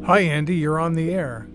Hi, Andy. You're on the air.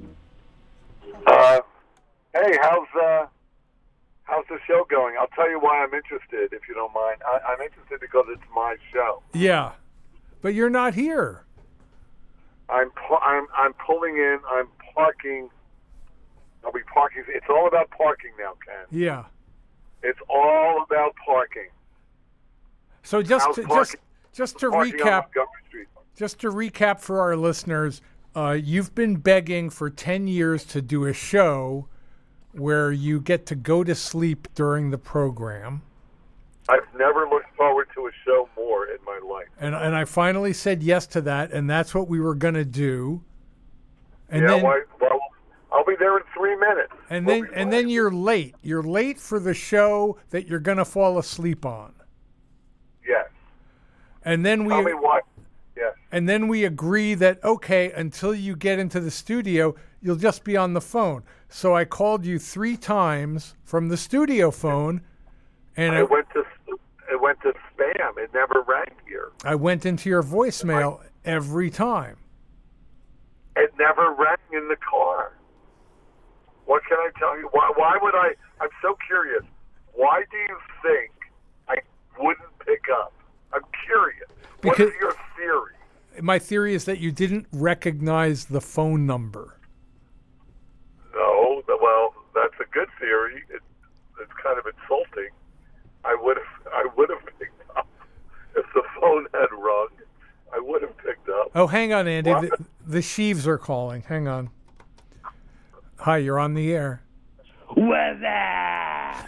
Hey, how's the show going? I'll tell you why I'm interested, if you don't mind. I'm interested because it's my show. Yeah, but you're not here. I'm pulling in. I'm parking. I'll be parking. It's all about parking now, Ken. Yeah. It's all about parking. So just to recap, just to recap for our listeners, you've been begging for 10 years to do a show where you get to go to sleep during the program. I've never looked forward to a show more in my life. And I finally said yes to that, and that's what we were going to do. And well, I'll be there in 3 minutes. And then you're late. You're late for the show that you're going to fall asleep on. Yes. And then Tell me what. Yes. And then we agree that, okay, until you get into the studio, you'll just be on the phone. So I called you 3 times from the studio phone, and it went to spam. It never rang here. I went into your voicemail every time. It never rang in the car. What can I tell you? Why would I? I'm so curious. Why do you think I wouldn't pick up? I'm curious. What is your theory? My theory is that you didn't recognize the phone number. No, well, that's a good theory. It's kind of insulting. I would have picked up if the phone had rung. I would have picked up. Oh, hang on, Andy. The Sheaves are calling. Hang on. Hi, you're on the air. What's up?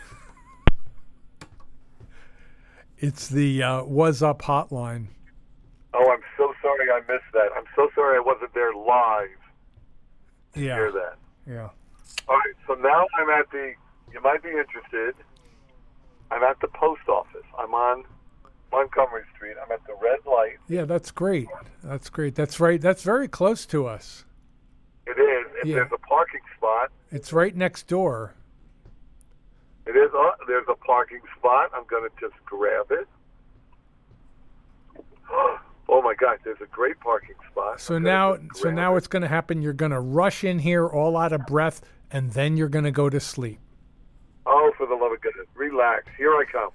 It's the Was Up hotline. Oh, I'm so sorry I missed that. I'm so sorry I wasn't there live to hear that. Yeah. All right, so now I'm at you might be interested, I'm at the post office. I'm on Montgomery Street. I'm at the red light. Yeah, that's great. That's great. That's right. That's very close to us. It is. If there's a parking spot. It's right next door. It is. There's a parking spot. I'm going to just grab it. Oh my gosh, there's a great parking spot. So now what's going to happen? You're going to rush in here all out of breath, and then you're going to go to sleep. Oh, for the love of goodness. Relax. Here I come.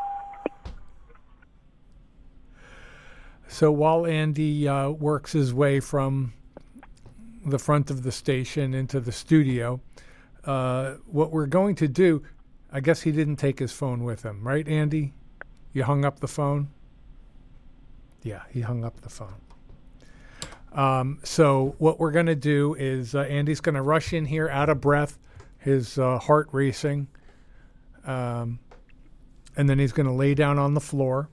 So while Andy works his way from the front of the station into the studio, what we're going to do, I guess he didn't take his phone with him, right, Andy? You hung up the phone? Yeah, he hung up the phone. So what we're going to do is Andy's going to rush in here out of breath, his heart racing, and then he's going to lay down on the floor.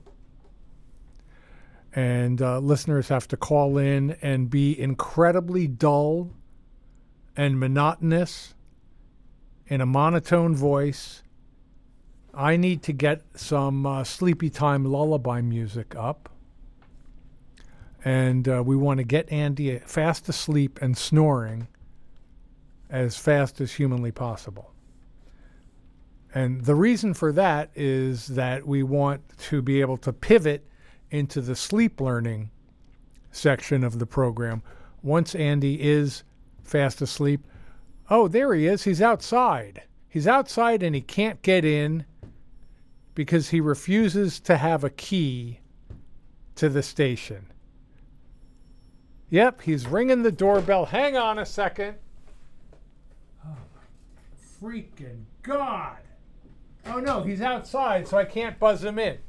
And listeners have to call in and be incredibly dull and monotonous in a monotone voice. I need to get some sleepy time lullaby music up. And we want to get Andy fast asleep and snoring as fast as humanly possible. And the reason for that is that we want to be able to pivot into the sleep learning section of the program. Once Andy is fast asleep, oh, there he is. He's outside. He's outside and he can't get in because he refuses to have a key to the station. Yep, he's ringing the doorbell. Hang on a second. Oh, freaking God. Oh, no, he's outside, so I can't buzz him in.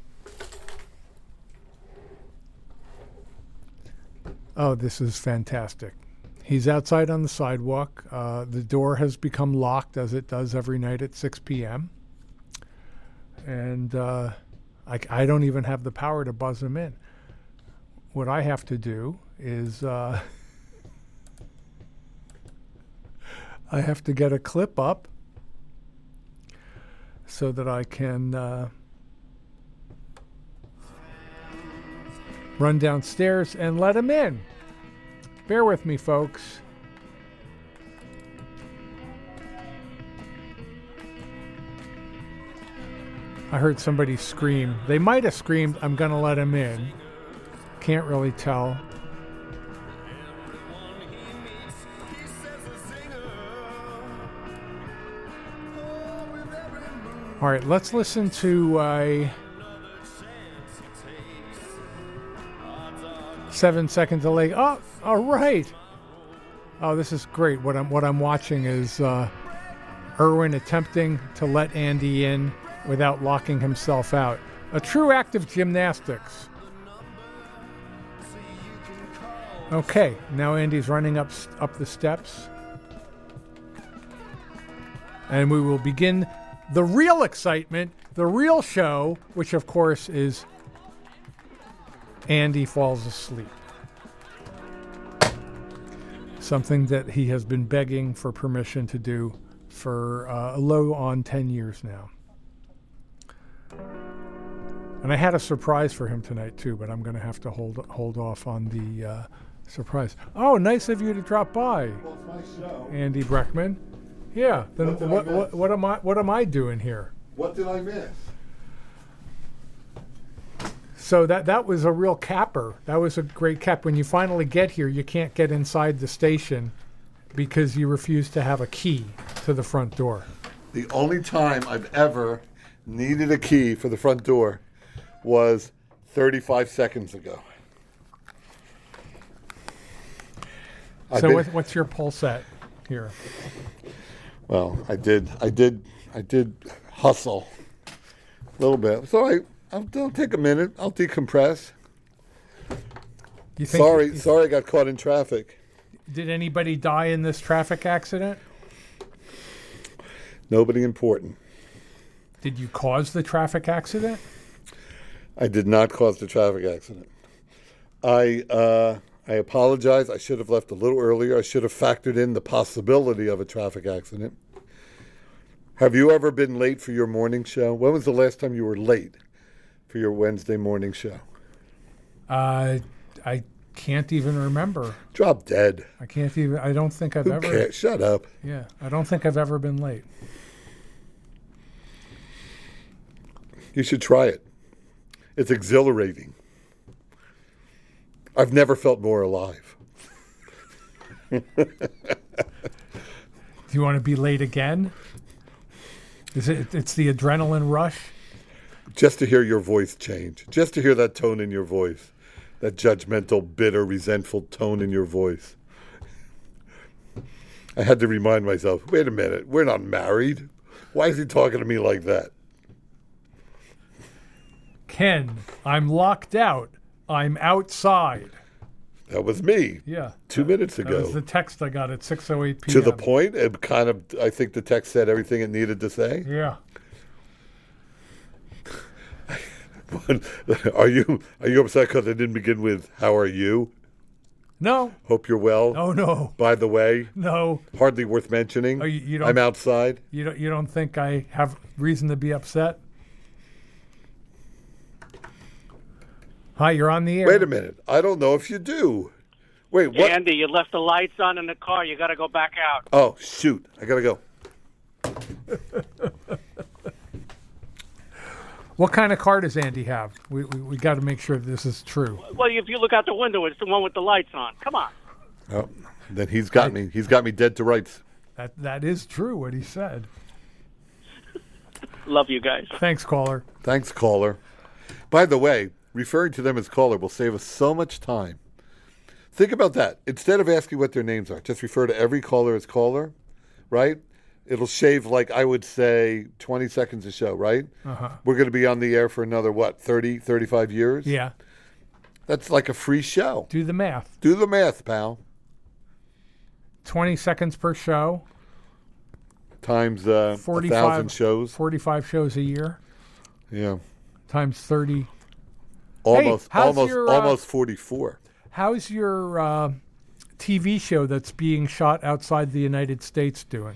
Oh, this is fantastic. He's outside on the sidewalk. The door has become locked, as it does every night at 6 p.m. And I don't even have the power to buzz him in. What I have to do is I have to get a clip up so that I can run downstairs and let him in. Bear with me, folks. I heard somebody scream. They might have screamed, "I'm going to let him in." Can't really tell. All right, let's listen to 7 second delay. Oh, all right. Oh, this is great. What I'm watching is Irwin attempting to let Andy in without locking himself out. A true act of gymnastics. Okay, now Andy's running up the steps. And we will begin the real excitement, the real show, which of course is Andy falls asleep. Something that he has been begging for permission to do for a low on 10 years now. And I had a surprise for him tonight too, but I'm going to have to hold off on the surprise. Oh, nice of you to drop by, Well, it's my show. Andy Breckman. Yeah. Then what am I doing here? What did I miss? So that was a real capper. That was a great cap. When you finally get here, you can't get inside the station because you refuse to have a key to the front door. The only time I've ever needed a key for the front door was 35 seconds ago. So what's your pull set here? Well, I did hustle a little bit. So I'll take a minute. I'll decompress. Sorry, I got caught in traffic. Did anybody die in this traffic accident? Nobody important. Did you cause the traffic accident? I did not cause the traffic accident. I apologize. I should have left a little earlier. I should have factored in the possibility of a traffic accident. Have you ever been late for your morning show? When was the last time you were late for your Wednesday morning show? I can't even remember. Drop dead. I don't think I've Who ever. cares? Shut up. Yeah, I don't think I've ever been late. You should try it. It's exhilarating. I've never felt more alive. Do you want to be late again? It's the adrenaline rush? Just to hear your voice change. Just to hear that tone in your voice. That judgmental, bitter, resentful tone in your voice. I had to remind myself, wait a minute, we're not married. Why is he talking to me like that? Ken, I'm locked out. I'm outside. That was me. Yeah. 2 minutes ago. That was the text I got at 6:08 p.m. To the point, it kind of, I think the text said everything it needed to say. Yeah. Are you upset because I didn't begin with, how are you? No. Hope you're well. Oh, no. By the way, No. hardly worth mentioning. Oh, you don't, I'm outside. You don't think I have reason to be upset? Hi, you're on the air. Wait a minute. I don't know if you do. Wait, what? Andy, you left the lights on in the car. You got to go back out. Oh, shoot. I got to go. What kind of car does Andy have? We got to make sure this is true. Well, if you look out the window, it's the one with the lights on. Come on. Oh, then he's got me. He's got me dead to rights. That is true, what he said. Love you guys. Thanks, caller. Thanks, caller. By the way, referring to them as caller will save us so much time. Think about that. Instead of asking what their names are, just refer to every caller as caller, right? It'll shave, like I would say, 20 seconds a show, right? Uh-huh. We're going to be on the air for another, 30, 35 years? Yeah. That's like a free show. Do the math. Do the math, pal. 20 seconds per show. Times 1,000 shows. 45 shows a year. Yeah. Times 30. Almost, how's your, almost 44. How's your TV show that's being shot outside the United States doing?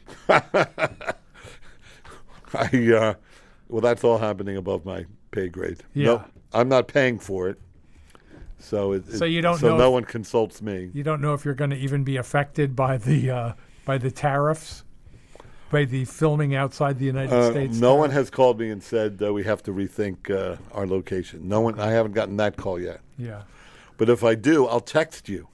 Well, that's all happening above my pay grade. Yeah. No, I'm not paying for it. So you don't know no one consults me. You don't know if you're going to even be affected by the tariffs, by the filming outside the United States. No one has called me and said we have to rethink our location. No one. I haven't gotten that call yet. Yeah. But if I do, I'll text you.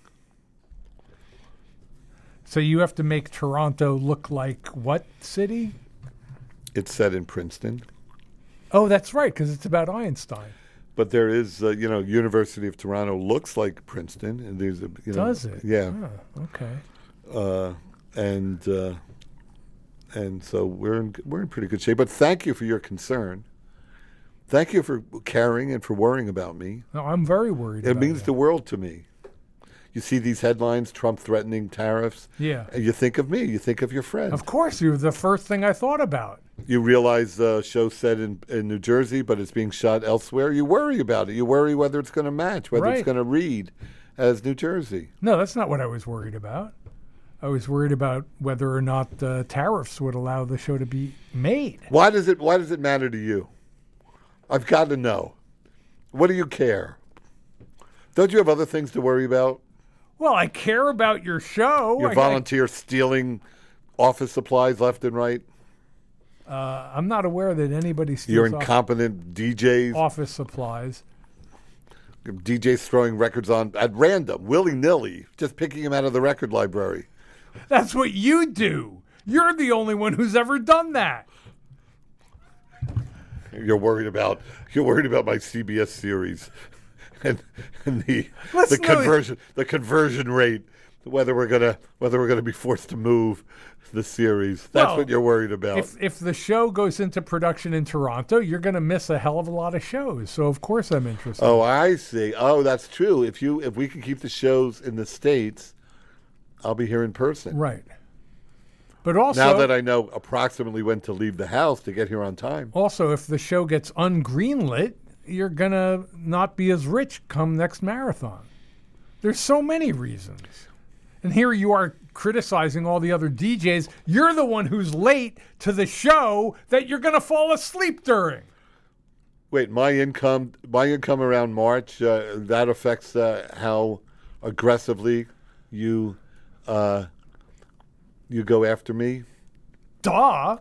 So you have to make Toronto look like what city? It's set in Princeton. Oh, that's right, because it's about Einstein. But there is, University of Toronto looks like Princeton. And there's Does it? Yeah. Oh, okay. And so we're in pretty good shape. But thank you for your concern. Thank you for caring and for worrying about me. No, I'm very worried It about means that. the world to me. You see these headlines, Trump threatening tariffs. Yeah. And you think of me. You think of your friend. Of course, you're the first thing I thought about. You realize the show's set in New Jersey, but it's being shot elsewhere. You worry about it. You worry whether it's going to match, whether Right. it's going to read as New Jersey. No, that's not what I was worried about. I was worried about whether or not tariffs would allow the show to be made. Why does it matter to you? I've got to know. What do you care? Don't you have other things to worry about? Well, I care about your show. Your volunteer stealing office supplies left and right. I'm not aware that anybody Your steals incompetent DJs. office supplies. DJs throwing records on at random, willy-nilly, just picking them out of the record library. That's what you do. You're the only one who's ever done that. You're worried about my CBS series and the Let's know- conversion rate, whether we're gonna be forced to move the series. That's Well, what you're worried about. If the show goes into production in Toronto, you're going to miss a hell of a lot of shows. So of course I'm interested. Oh, I see. Oh, that's true. If we can keep the shows in the States, I'll be here in person. Right. But also, Now that I know approximately when to leave the house to get here on time. also, if the show gets ungreenlit, you're going to not be as rich come next marathon. There's so many reasons. And here you are criticizing all the other DJs. You're the one who's late to the show that you're going to fall asleep during. Wait, my income around March, that affects how aggressively you go after me? Duh.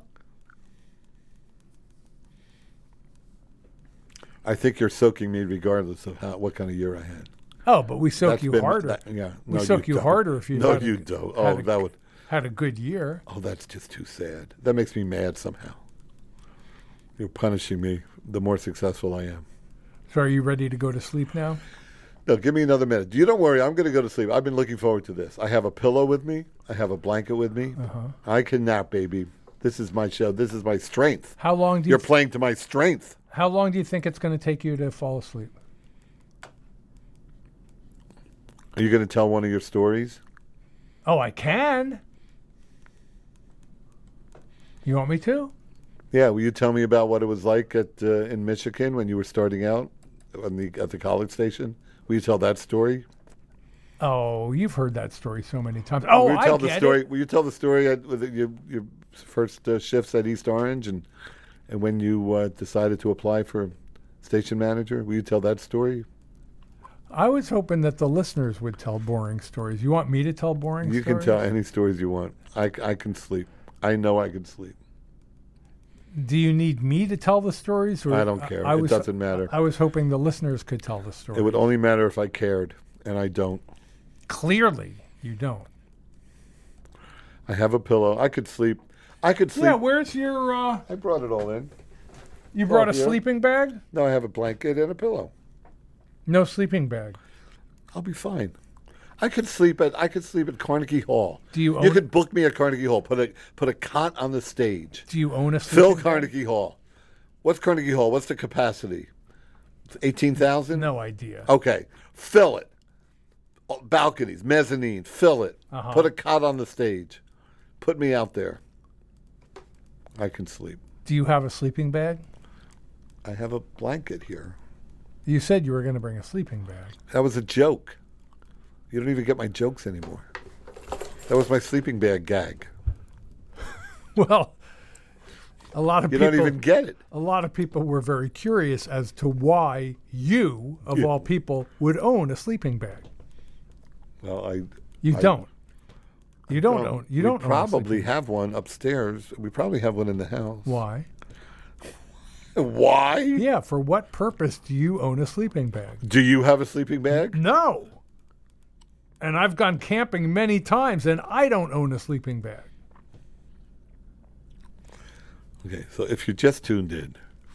I think you're soaking me regardless of what kind of year I had. Oh, but we soak That's you been- harder. yeah. We No, soak you don't. harder if you No, had a- you don't. had Oh, a- that would. had a good year. Oh, that's just too sad. That makes me mad somehow. You're punishing me the more successful I am. So are you ready to go to sleep now? No, give me another minute. You don't worry. I'm going to go to sleep. I've been looking forward to this. I have a pillow with me. I have a blanket with me. I can nap, baby. This is my show. This is my strength. How long do You're playing to my strength. How long do you think it's going to take you to fall asleep? Are you going to tell one of your stories? Oh, I can. You want me to? Yeah. Will you tell me about what it was like in Michigan when you were starting out at the college station? Will you tell that story? Oh, you've heard that story so many times. Oh, Will you tell I the get story? it. Will you tell the story with your first shifts at East Orange and when you decided to apply for station manager? Will you tell that story? I was hoping that the listeners would tell boring stories. You want me to tell boring You stories? can tell any stories you want. I can sleep. I know I can sleep. Do you need me to tell the stories? Or I don't care. It doesn't matter. I was hoping the listeners could tell the story. It would only matter if I cared, and I don't. Clearly, you don't. I have a pillow. I could sleep. Yeah, where's your... I brought it all in. you brought a here. sleeping bag? No, I have a blanket and a pillow. No sleeping bag. I'll be fine. I could sleep at Carnegie Hall. Do you You own- could book me at Carnegie Hall. Put a cot on the stage. Do you own a sleeping Fill bag? Carnegie Hall. What's Carnegie Hall? What's the capacity? 18,000? No idea. Okay. Fill it. Balconies, mezzanine, fill it. Uh-huh. Put a cot on the stage. Put me out there. I can sleep. Do you have a sleeping bag? I have a blanket here. You said you were going to bring a sleeping bag. That was a joke. You don't even get my jokes anymore. That was my sleeping bag gag. Well, a lot of You people don't even get it. a lot of people were very curious as to why you, of all people, would own a sleeping bag. Well, You I- don't. You don't own. You don't We own a probably sleeping- have one upstairs. We probably have one in the house. Why? Why? Yeah. For what purpose do you own a sleeping bag? Do you have a sleeping bag? No. And I've gone camping many times, and I don't own a sleeping bag. Okay, so if you just tuned in,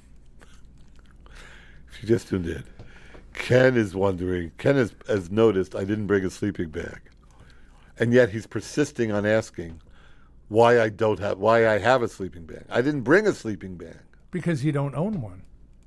Ken is wondering, Ken has noticed I didn't bring a sleeping bag. And yet he's persisting on asking why I have a sleeping bag. I didn't bring a sleeping bag. Because you don't own one.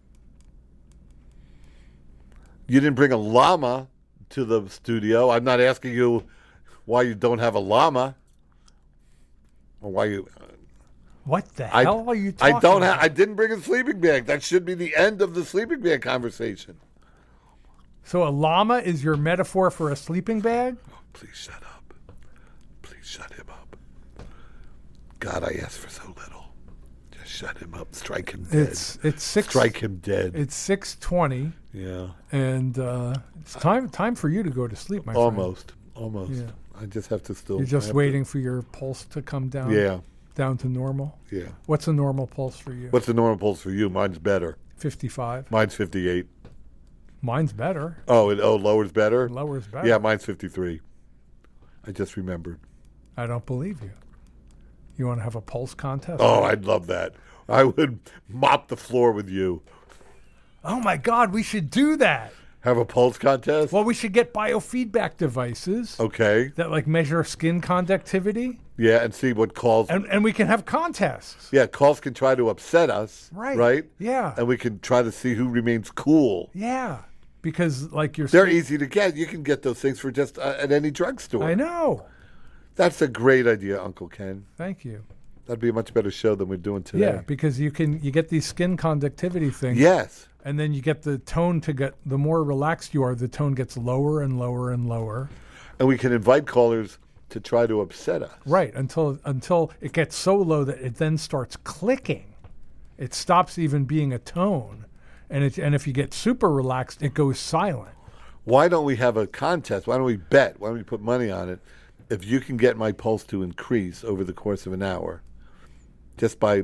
You didn't bring a llama to the studio. I'm not asking you why you don't have a llama. Or why you... What the hell are you talking about? I didn't bring a sleeping bag. That should be the end of the sleeping bag conversation. So a llama is your metaphor for a sleeping bag? Oh, please shut up. Please shut him up. God, I asked for so little. Just shut him up. Strike him dead. It's six. Strike him dead. It's 6:20. Yeah. And it's time for you to go to sleep, my friend. Almost. Yeah. I just have to still. You're just waiting for your pulse to come down. Yeah. Down to normal. Yeah. What's a normal pulse for you? What's the normal pulse for you? Mine's better. 55. Mine's 58. Mine's better. Lower's better? Lower's better. Yeah, mine's 53. I just remembered. I don't believe you. You want to have a pulse contest? Oh, I'd love that. I would mop the floor with you. Oh, my God, we should do that. Have a pulse contest? Well, we should get biofeedback devices. Okay. That, measure skin conductivity. Yeah, and see what calls... And we can have contests. Yeah, calls can try to upset us. Right. Right? Yeah. And we can try to see who remains cool. Yeah. Because, you're... They're easy to get. You can get those things for just at any drugstore. I know. That's a great idea, Uncle Ken. Thank you. That'd be a much better show than we're doing today. Yeah, because you get these skin conductivity things. Yes. And then you get the tone the more relaxed you are, the tone gets lower and lower and lower. And we can invite callers to try to upset us. Right, until it gets so low that it then starts clicking. It stops even being a tone. And if you get super relaxed, it goes silent. Why don't we have a contest? Why don't we bet? Why don't we put money on it? If you can get my pulse to increase over the course of an hour, just by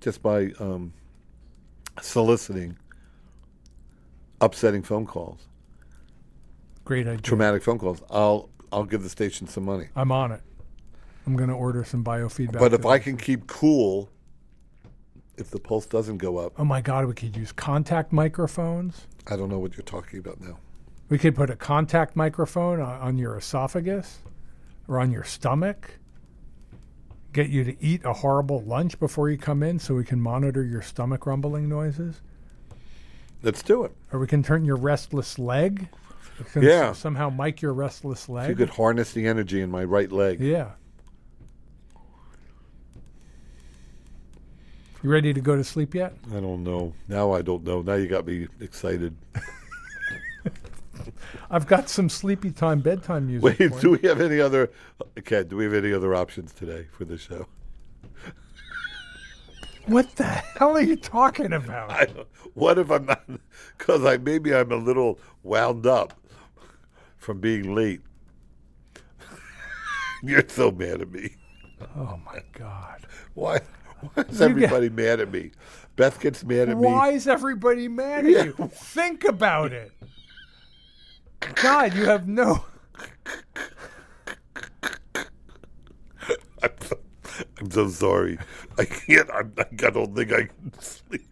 soliciting upsetting phone calls. Great idea. Traumatic phone calls. I'll give the station some money. I'm on it. I'm going to order some biofeedback. But if I can keep cool, if the pulse doesn't go up. Oh my God, we could use contact microphones. I don't know what you're talking about now. We could put a contact microphone on your esophagus or on your stomach. Get you to eat a horrible lunch before you come in so we can monitor your stomach rumbling noises. Let's do it. Or we can turn your restless leg. Yeah. Somehow mic your restless leg. If you could harness the energy in my right leg. Yeah. You ready to go to sleep yet? I don't know. Now I don't know. Now you got me excited. I've got some sleepy time, bedtime music. Wait, do we have any other... Ken, do we have any other options today for the show? What the hell are you talking about? What if I'm not... Because maybe I'm a little wound up from being late. You're so mad at me. Oh, my God. Why is everybody mad at me? Beth gets mad at me. Why is everybody mad at you? Think about it. God, you have no... I'm so sorry. I can't. I don't think I can sleep.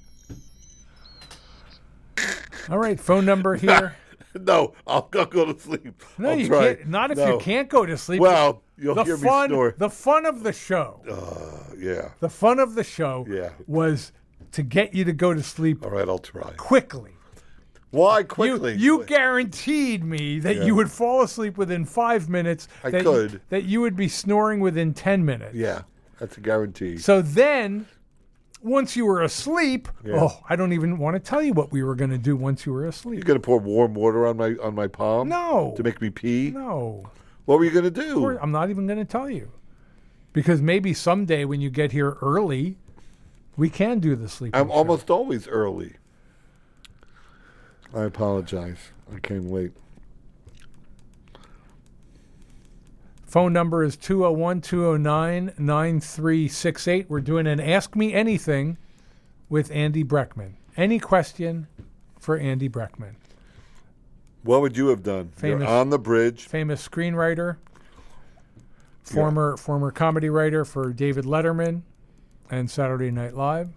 All right, phone number here. No, I'll go to sleep. No, I'll you try. can't. Not if you can't go to sleep. Well, you'll hear me snore. The fun of the show. Yeah. The fun of the show was to get you to go to sleep. All right, I'll try. Quickly. Why quickly? You guaranteed me that you would fall asleep within 5 minutes. I could. That you would be snoring within 10 minutes. Yeah, that's a guarantee. So then, once you were asleep, I don't even want to tell you what we were going to do once you were asleep. You're going to pour warm water on my palm? No. To make me pee? No. What were you going to do? I'm not even going to tell you. Because maybe someday when you get here early, we can do the sleep. I'm almost always early. I apologize. I came late. Phone number is 201-209-9368. We're doing an Ask Me Anything with Andy Breckman. Any question for Andy Breckman. What would you have done? You're on the bridge. Famous screenwriter. Former comedy writer for David Letterman. and Saturday Night Live.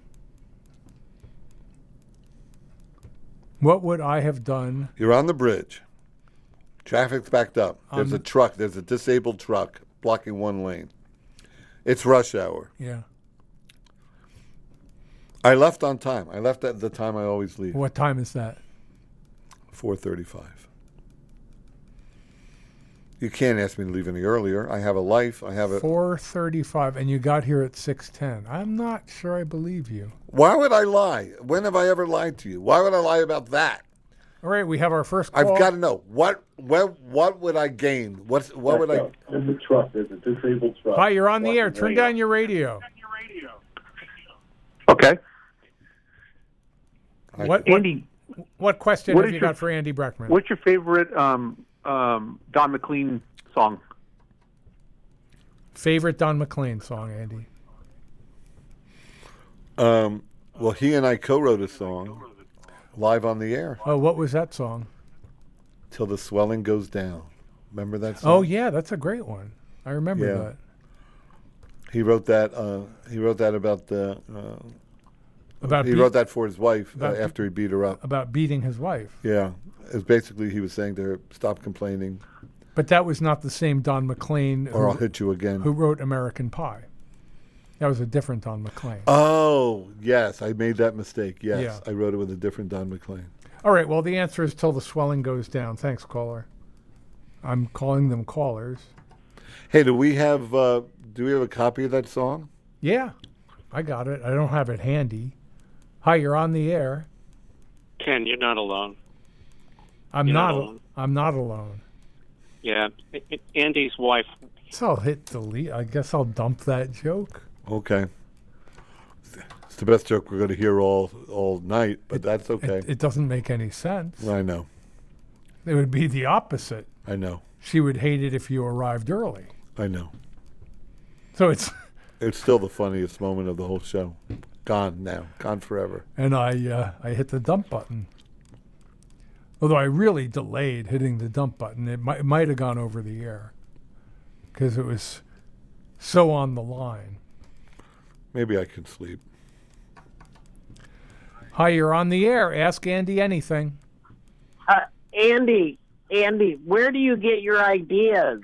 What would I have done? You're on the bridge. Traffic's backed up. There's a truck. There's a disabled truck blocking one lane. It's rush hour. Yeah. I left on time. I left at the time I always leave. What time is that? 4:35. You can't ask me to leave any earlier. I have a life. I have a... 4:35, and you got here at 6:10. I'm not sure I believe you. Why would I lie? When have I ever lied to you? Why would I lie about that? All right, we have our first call. I've got to know. What would I gain? What would I... There's a truck. There's a disabled truck. Hi, you're on the air. Turn down your radio. Okay. Andy, what question what have is you your- got for Andy Breckman? What's your favorite Don McLean song? Favorite Don McLean song, Andy? Well, he and I co-wrote a song live on the air, Oh, what was that song? Till the Swelling Goes Down. Remember that song? Oh, yeah, that's a great one. I remember Yeah. that. He wrote that. He wrote that about the. About He beat- wrote that for his wife about- after he beat her up. about beating his wife. Yeah, it's basically he was saying to her, "Stop complaining, But that was not the same Don McLean or I'll hit you again." who wrote American Pie. That was a different Don McLean. Oh, yes, I made that mistake. Yes, Yeah. I wrote it with a different Don McLean. All right, well, the answer is Till the Swelling Goes Down. Thanks, caller. I'm calling them callers. Hey, do we have a copy of that song? Yeah, I got it. I don't have it handy. Hi, you're on the air. Ken, you're not alone. I'm You're not. not alone. I'm not alone. Yeah, Andy's wife. So I'll hit delete. I guess I'll dump that joke. Okay. It's the best joke we're going to hear all night, but that's okay. It doesn't make any sense. I know. It would be the opposite. I know. She would hate it if you arrived early. I know. So it's, It's still the funniest moment of the whole show. Gone now. Gone forever. and I hit the dump button. Although I really delayed hitting the dump button. It might have gone over the air because it was so on the line. Maybe I can sleep. Hi, you're on the air. Ask Andy anything. Andy, where do you get your ideas?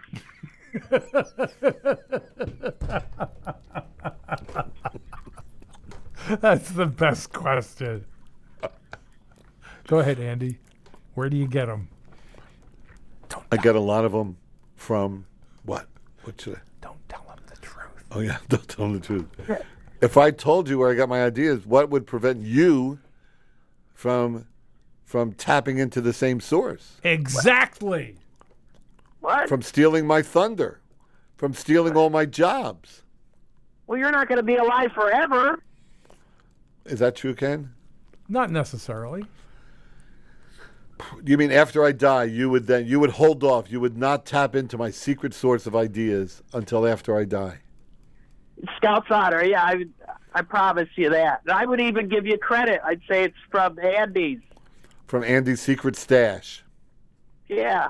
That's the best question. Go ahead, Andy. Where do you get them? I get a lot of them from what? What should I? Don't tell him the truth. Oh, yeah. Don't tell them the truth. If I told you where I got my ideas, what would prevent you from tapping into the same source? Exactly. What? From stealing my thunder? From stealing all my jobs? Well, you're not going to be alive forever. Is that true, Ken? Not necessarily. You mean after I die, you would hold off. You would not tap into my secret source of ideas until after I die. Scout's honor, yeah, I promise you that. And I would even give you credit. I'd say it's from Andy's. From Andy's secret stash. Yeah.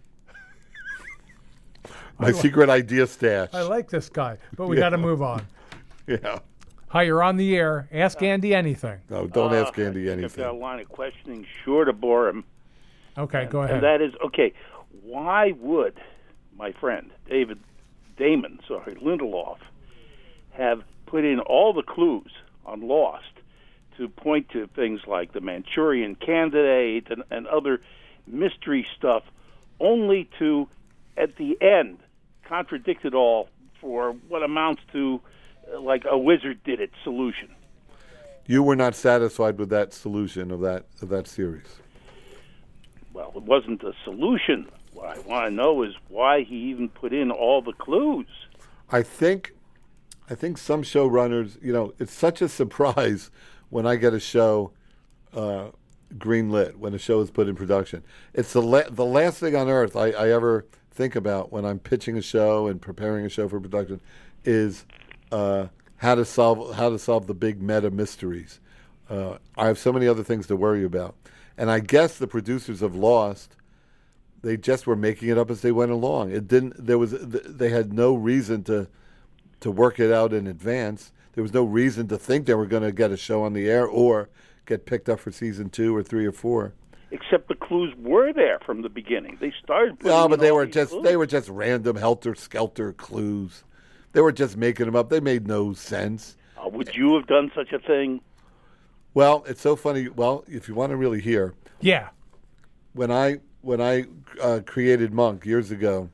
My secret idea stash. I like this guy, but we got to move on. Yeah. Hi, you're on the air. Ask Andy anything. No, don't ask Andy I've got a anything. line of questioning sure to bore him. Okay, go ahead. And that is, okay, why would my friend Lindelof, have put in all the clues on Lost to point to things like the Manchurian Candidate and other mystery stuff, only to, at the end, contradict it all for what amounts to like a wizard did it solution? You were not satisfied with that solution of that series. Well, it wasn't a solution. What I want to know is why he even put in all the clues. I think some showrunners, it's such a surprise when I get a show greenlit, when a show is put in production. It's the last thing on earth I ever think about when I'm pitching a show and preparing a show for production is how to solve the big meta mysteries. I have so many other things to worry about, and I guess the producers of Lost, they just were making it up as they went along. They had no reason to work it out in advance. There was no reason to think they were going to get a show on the air or get picked up for season 2 or 3 or 4. Except the clues were there from the beginning. They started. No, but they were just random helter-skelter clues. They were just making them up. They made no sense. Would you have done such a thing? Well, it's so funny. Well, if you want to really hear, Yeah. when I created Monk years ago,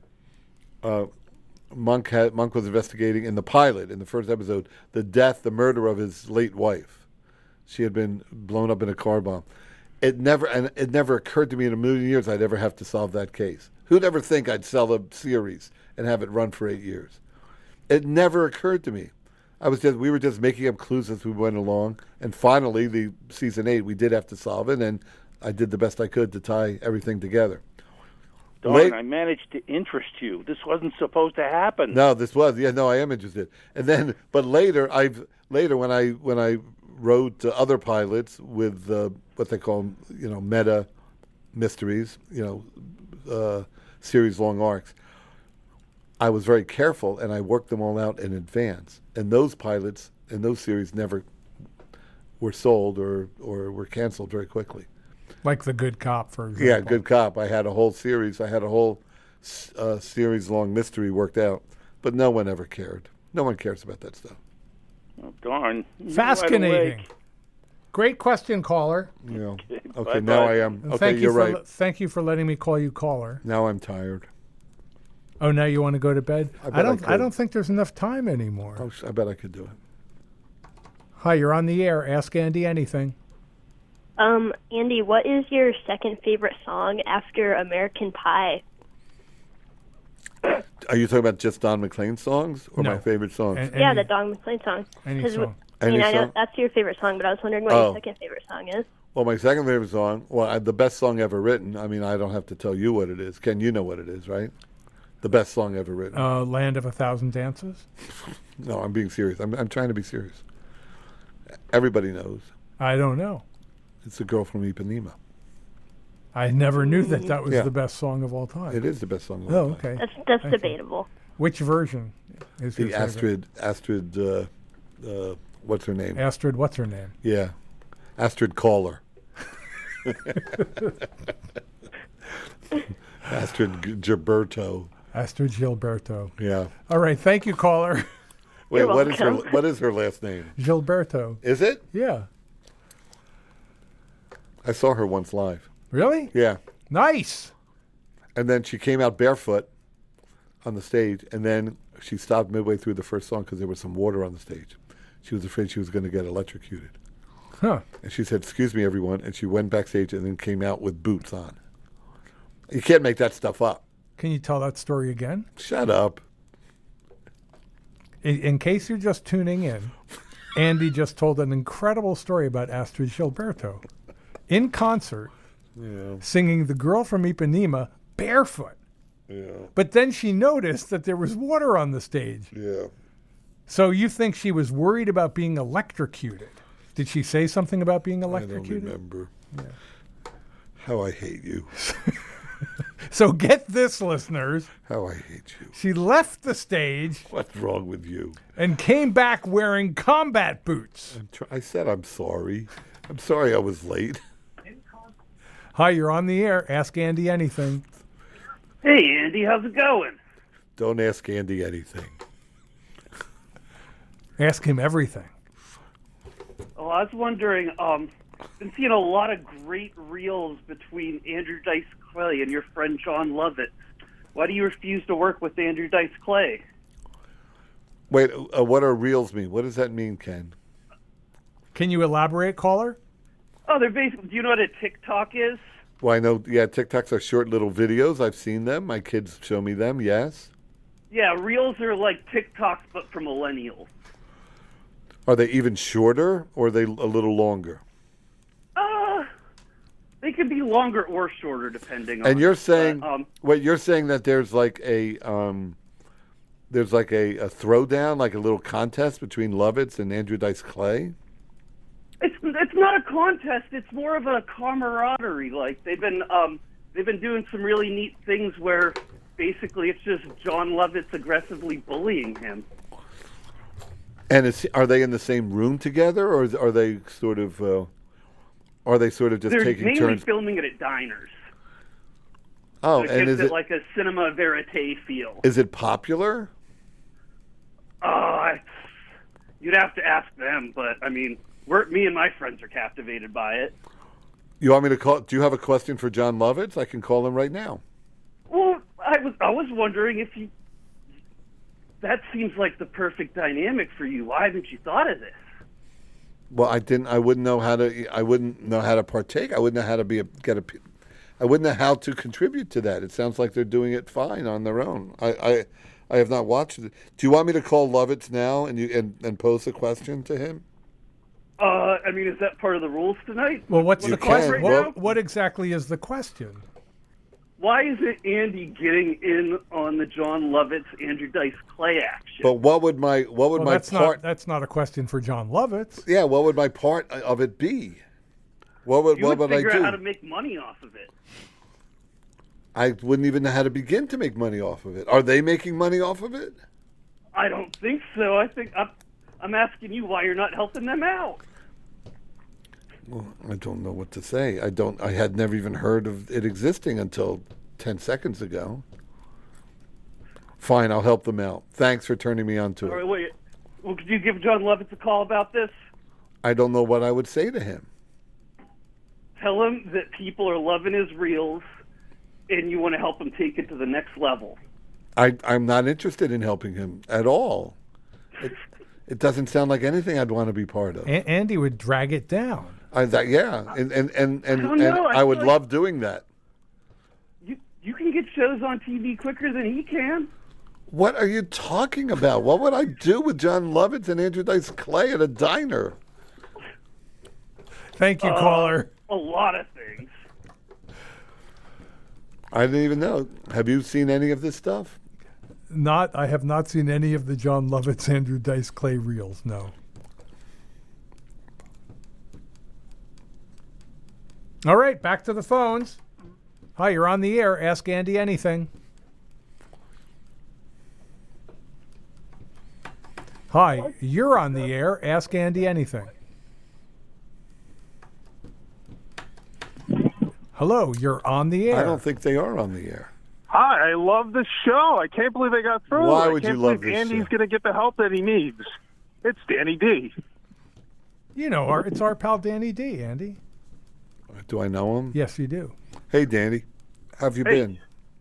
Monk was investigating in the pilot, in the first episode, the murder of his late wife. She had been blown up in a car bomb. It never occurred to me in a million years I'd ever have to solve that case. Who'd ever think I'd sell a series and have it run for 8 years? It never occurred to me. We were just making up clues as we went along, and finally, the season 8, we did have to solve it, and I did the best I could to tie everything together. Darn, I managed to interest you. This wasn't supposed to happen. No, this was. Yeah, no, I am interested. And then, but later when I wrote other pilots with what they call, meta mysteries, series long arcs, I was very careful and I worked them all out in advance. And those pilots and those series never were sold or were canceled very quickly. Like The Good Cop, for example. Yeah, Good Cop. I had a whole series. I had a whole series-long mystery worked out, but no one ever cared. No one cares about that stuff. Oh, darn. Fascinating. Great question, caller. Okay, now I am. And Okay, you're right. Thank you for letting me call you caller. Now I'm tired. Oh, now you want to go to bed? I don't think there's enough time anymore. Oh, I bet I could do it. Hi, you're on the air. Ask Andy anything. Andy, what is your second favorite song after American Pie? Are you talking about just Don McLean songs or No. my favorite songs? Yeah, the Don McLean song. Any 'Cause song. I mean, Any I know song? that's your favorite song, but I was wondering what your second favorite song is. Well, my second favorite song, the best song ever written. I mean, I don't have to tell you what it is. Ken, you know what it is, right? The best song ever written. Land of a Thousand Dances? No, I'm being serious. I'm trying to be serious. Everybody knows. I don't know. It's The Girl from Ipanema. I never knew that was Yeah. the best song of all time. It is the best song of all time. Okay. That's Thank you. debatable. Which version is your The favorite? Astrid, what's her name? Astrid, what's her name? Yeah. Astrid Caller. Astrid Gilberto. Astrid Gilberto. Yeah. All right. Thank you, caller. Wait, You're what is her welcome. what is her last name? Gilberto. Is it? Yeah. I saw her once live. Really? Yeah. Nice. And then she came out barefoot on the stage, and then she stopped midway through the first song because there was some water on the stage. She was afraid she was going to get electrocuted. Huh. And she said, "Excuse me, everyone," and she went backstage and then came out with boots on. You can't make that stuff up. Can you tell that story again? Shut up. In case you're just tuning in, Andy just told an incredible story about Astrid Gilberto in concert, singing The Girl from Ipanema barefoot. Yeah. But then she noticed that there was water on the stage. Yeah. So you think she was worried about being electrocuted? Did she say something about being I electrocuted? don't remember. How I hate you. So get this, listeners. How I hate you. She left the stage What's wrong with you? and came back wearing combat boots. I said I'm sorry. I'm sorry I was late. Hi, you're on the air. Ask Andy anything. Hey, Andy, how's it going? Don't ask Andy anything. Ask him everything. Oh, I was wondering, been seeing a lot of great reels between Andrew Dice Clay and your friend John Lovett. Why do you refuse to work with Andrew Dice Clay? Wait, what do reels mean? What does that mean, Ken? Can you elaborate, caller? Oh, they're basically, do you know what a TikTok is? Well, I know, yeah, TikToks are short little videos. I've seen them. My kids show me them, yes. Yeah, reels are like TikToks, but for millennials. Are they even shorter, or are they a little longer? They can be longer or shorter, depending on. And you're saying, but, you're saying that there's like a throwdown, like a little contest between Lovitz and Andrew Dice Clay? It's not a contest. It's more of a camaraderie. Like they've been doing some really neat things where basically it's just John Lovitz aggressively bullying him. And are they in the same room together, or are they sort of just They're taking mainly turns? filming it at diners. Oh, So it and gives is it it like a cinema verite feel. is it popular? You'd have to ask them, but I mean, me and my friends are captivated by it. You want me to call? Do you have a question for John Lovitz? I can call him right now. Well, I was wondering if you. That seems like the perfect dynamic for you. Why haven't you thought of this? Well, I didn't. I wouldn't know how to. I wouldn't know how to partake. I wouldn't know how to I wouldn't know how to contribute to that. It sounds like they're doing it fine on their own. I have not watched it. Do you want me to call Lovitz now and pose a question to him? I mean, is that part of the rules tonight? Well, what's the question? Right now? What exactly is the question? Why isn't Andy getting in on the John Lovitz, Andrew Dice Clay action? But what would my part? That's not a question for John Lovitz. Yeah, what would my part of it be? What would I figure do? out how to make money off of it. I wouldn't even know how to begin to make money off of it. Are they making money off of it? I don't think so. I think I'm asking you why you're not helping them out. Well, I don't know what to say. I had never even heard of it existing until 10 seconds ago. Fine, I'll help them out. Thanks for turning me on to All it. right, wait. Well, could you give John Lovitz a call about this? I don't know what I would say to him. Tell him that people are loving his reels, and you want to help him take it to the next level. I'm not interested in helping him at all. It doesn't sound like anything I'd want to be part of. Andy would drag it down. And I would love doing that. You can get shows on TV quicker than he can. What are you talking about? What would I do with John Lovitz and Andrew Dice Clay at a diner? Thank you, caller. A lot of things. I didn't even know. Have you seen any of this stuff? I have not seen any of the John Lovitz, Andrew Dice Clay reels, no. All right, back to the phones. Hi, you're on the air. Ask Andy anything. Hi, you're on the air. Ask Andy anything. Hello, you're on the air. I don't think they are on the air. Hi, I love the show. I can't believe they got through. Why would you love this Andy's show? going to get the help that he needs. It's Danny D. You know, it's our pal Danny D, Andy. Do I know him? Yes, you do. Hey, Danny. How have you been?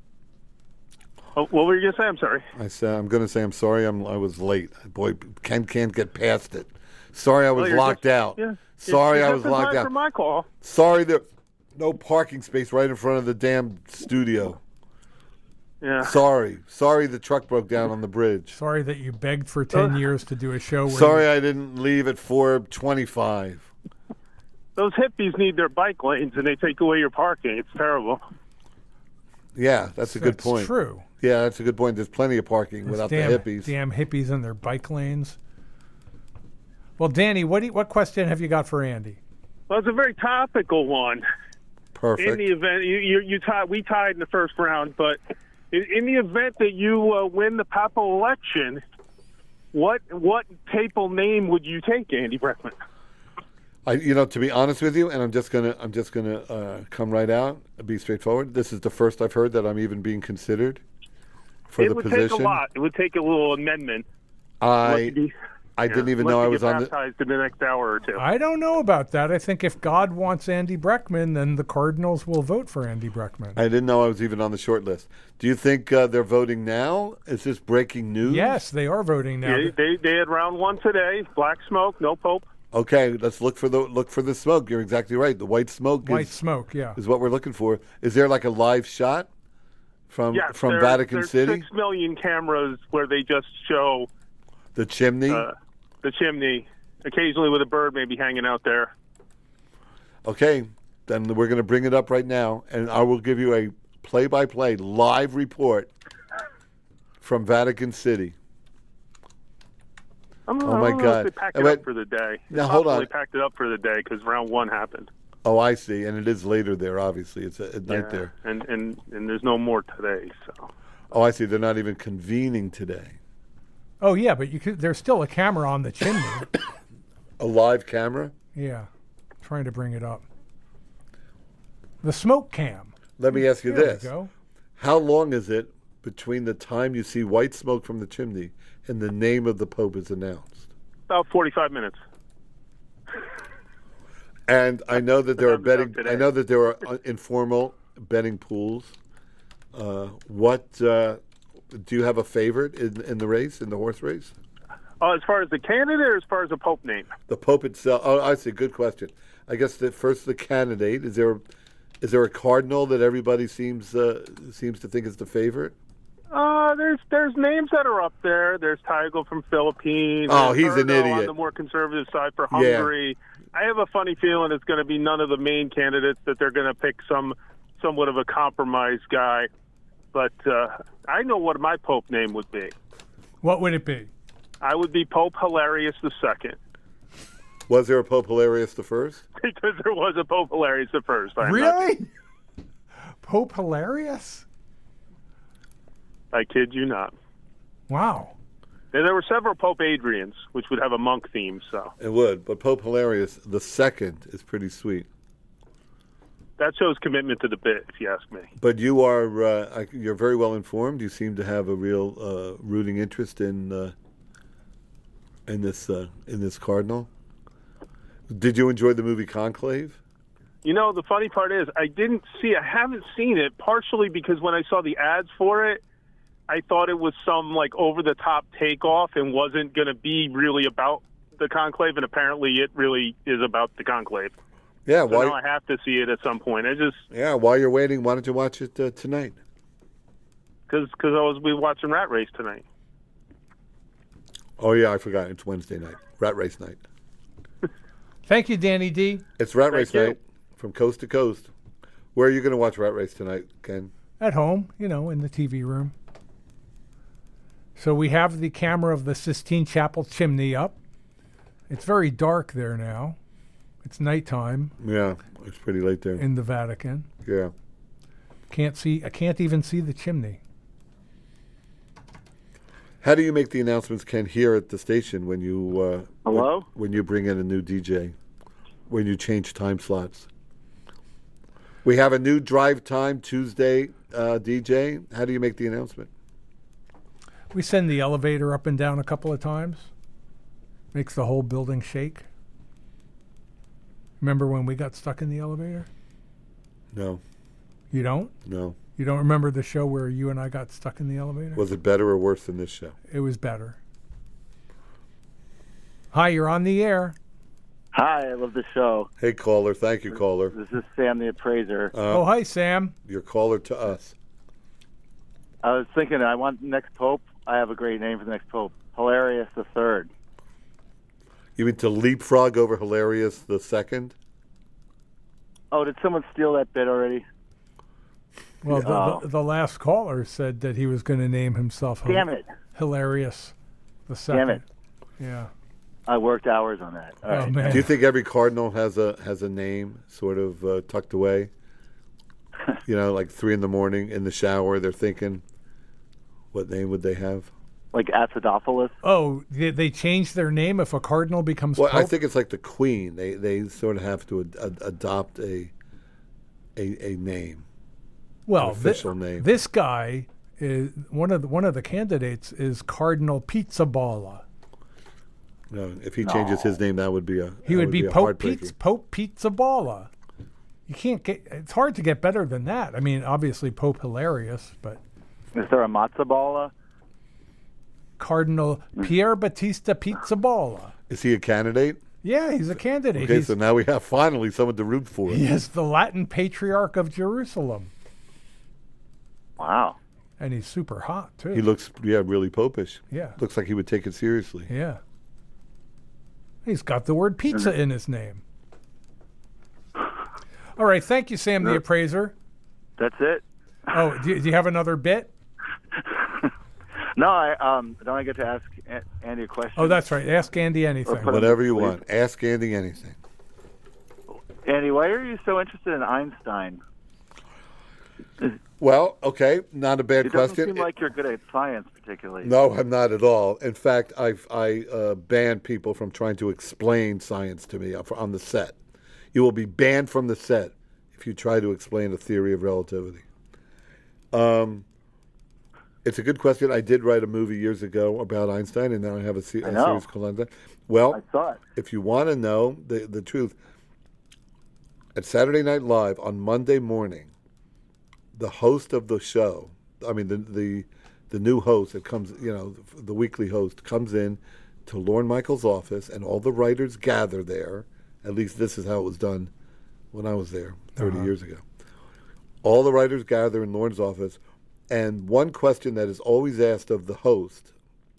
Oh, what were you going to say? I'm sorry. I'm going to say I'm sorry. I was late. Boy, Ken can't get past it. Sorry I was locked out. Yeah. Sorry I was locked out. For my call. Sorry there no parking space right in front of the damn studio. Yeah. Sorry the truck broke down on the bridge. Sorry that you begged for 10 years to do a show. Sorry I didn't leave at 4:25. Those hippies need their bike lanes, and they take away your parking. It's terrible. Yeah, that's a good point. That's true. Yeah, that's a good point. There's plenty of parking without the hippies. Damn hippies and their bike lanes. Well, Danny, what question have you got for Andy? Well, it's a very topical one. Perfect. In the event we tied in the first round, but in the event that you win the papal election, what papal name would you take, Andy Breckman? To be honest with you, and I'm just gonna come right out, be straightforward. This is the first I've heard that I'm even being considered for the position. It would take a lot. It would take a little amendment. I didn't even know I was on baptized in the next hour or two. I don't know about that. I think if God wants Andy Breckman, then the Cardinals will vote for Andy Breckman. I didn't know I was even on the short list. Do you think they're voting now? Is this breaking news? Yes, they are voting now. Yeah, they had round one today. Black smoke, no pope. Okay, let's look for the smoke. You're exactly right. The white smoke. Is what we're looking for. Is there like a live shot from Vatican City? 6 million cameras where they just show the chimney. The chimney, occasionally with a bird maybe hanging out there. Okay, then we're going to bring it up right now, and I will give you a play-by-play live report from Vatican City. Oh my God! They packed it up for the day. Now hold on. They packed it up for the day because round one happened. Oh, I see, and it is later there. Obviously, it's at night there. And there's no more today. So. Oh, I see. They're not even convening today. Oh yeah, but there's still a camera on the chimney. A live camera? Yeah, trying to bring it up. The smoke cam. Let me ask you There this. we go. How long is it between the time you see white smoke from the chimney and the name of the Pope is announced? About 45 minutes. And I know that there are Thumbs up betting. today. I know that there are informal betting pools. What do you have a favorite in the race, in the horse race? As far as the candidate or as far as the Pope name? The Pope itself. Oh, I see. Good question. I guess first the candidate. Is there a cardinal that everybody seems to think is the favorite? There's names that are up there. There's Tygo from Philippines. Oh, There's he's an Erdo idiot. On the more conservative side for Hungary. I have a funny feeling it's going to be none of the main candidates, that they're going to pick somewhat of a compromise guy. But I know what my Pope name would be. What would it be? I would be Pope Hilarious II. Was there a Pope Hilarious the First? Because there was a Pope Hilarious I. Really? Pope Hilarious? I kid you not. Wow. And there were several Pope Adrians, which would have a monk theme. So It would, but Pope Hilarious the Second is pretty sweet. that shows commitment to the bit, if you ask me. But you are you're very well informed. You seem to have a real rooting interest in this cardinal. Did you enjoy the movie Conclave? You know, the funny part is I haven't seen it, partially because when I saw the ads for it, I thought it was some like over-the-top takeoff and wasn't going to be really about the conclave, and apparently it really is about the conclave. Yeah, So now I have to see it at some point. While you're waiting, why don't you watch it tonight? Because I was watching Rat Race tonight. Oh yeah, I forgot. It's Wednesday night, Rat Race night. Thank you, Danny D. It's Rat Race you. night from coast to coast. Where are you going to watch Rat Race tonight, Ken? At home, in the TV room. So we have the camera of the Sistine Chapel chimney up. It's very dark there now. It's nighttime Yeah, it's pretty late there. in the Vatican. Yeah. I can't even see the chimney. How do you make the announcements, Ken, here at the station when you Hello? when you bring in a new DJ, when you change time slots? We have a new drive time Tuesday DJ. How do you make the announcement? We send the elevator up and down a couple of times. Makes the whole building shake. Remember when we got stuck in the elevator? No, You don't? no. You don't remember the show where you and I got stuck in the elevator? Was it better or worse than this show? It was better. Hi, you're on the air. Hi, I love the show. Hey, caller. Thank you, caller. This is Sam the Appraiser. Oh, hi, Sam. Your caller to us. I was thinking, I want the next Pope. I have a great name for the next Pope. Hilarious III. You mean to leapfrog over Hilarious the Second? Oh, did someone steal that bit already? Well, the last caller said that he was going to name himself Damn it. Hilarious the Second. Damn it. Yeah. I worked hours on that. All right. man. Do you think every cardinal has a name sort of tucked away? Like 3 a.m. in the shower, they're thinking, what name would they have? Like Acidophilus? Oh, they changed their name if a cardinal becomes Well, Pope? I think it's like the Queen. They sort of have to adopt a name. Well, an official name. This guy is one of the candidates is Cardinal Pizzaballa. No, if he changes his name, that would be a He would be Pope heartbreaker. Pizzaballa. You can't get. It's hard to get better than that. I mean, obviously Pope Hilarious, but Is there a matzo balla? Cardinal Pier Battista Pizzaballa. Is he a candidate? Yeah, he's a candidate. Okay, so now we have finally someone to root for. He is the Latin Patriarch of Jerusalem. Wow. And he's super hot, too. He looks, really popish. Yeah. Looks like he would take it seriously. Yeah. He's got the word pizza in his name. All right, thank you, Sam the Appraiser. That's it? Oh, do you have another bit? No, don't I get to ask Andy a question? Oh, that's right. Ask Andy anything. Whatever you want. Ask Andy anything. Andy, why are you so interested in Einstein? Well, okay, not a bad It doesn't question. seem like you're good at science, particularly. No, I'm not at all. In fact, I ban people from trying to explain science to me on the set. You will be banned from the set if you try to explain a theory of relativity. It's a good question. I did write a movie years ago about Einstein, and now I have a series called Einstein. Well, I saw it. If you want to know the truth, at Saturday Night Live on Monday morning, the host of the show, I mean the new host that comes, the weekly host comes in to Lorne Michaels' office, and all the writers gather there. At least this is how it was done when I was there 30 years ago. All the writers gather in Lorne's office, and one question that is always asked of the host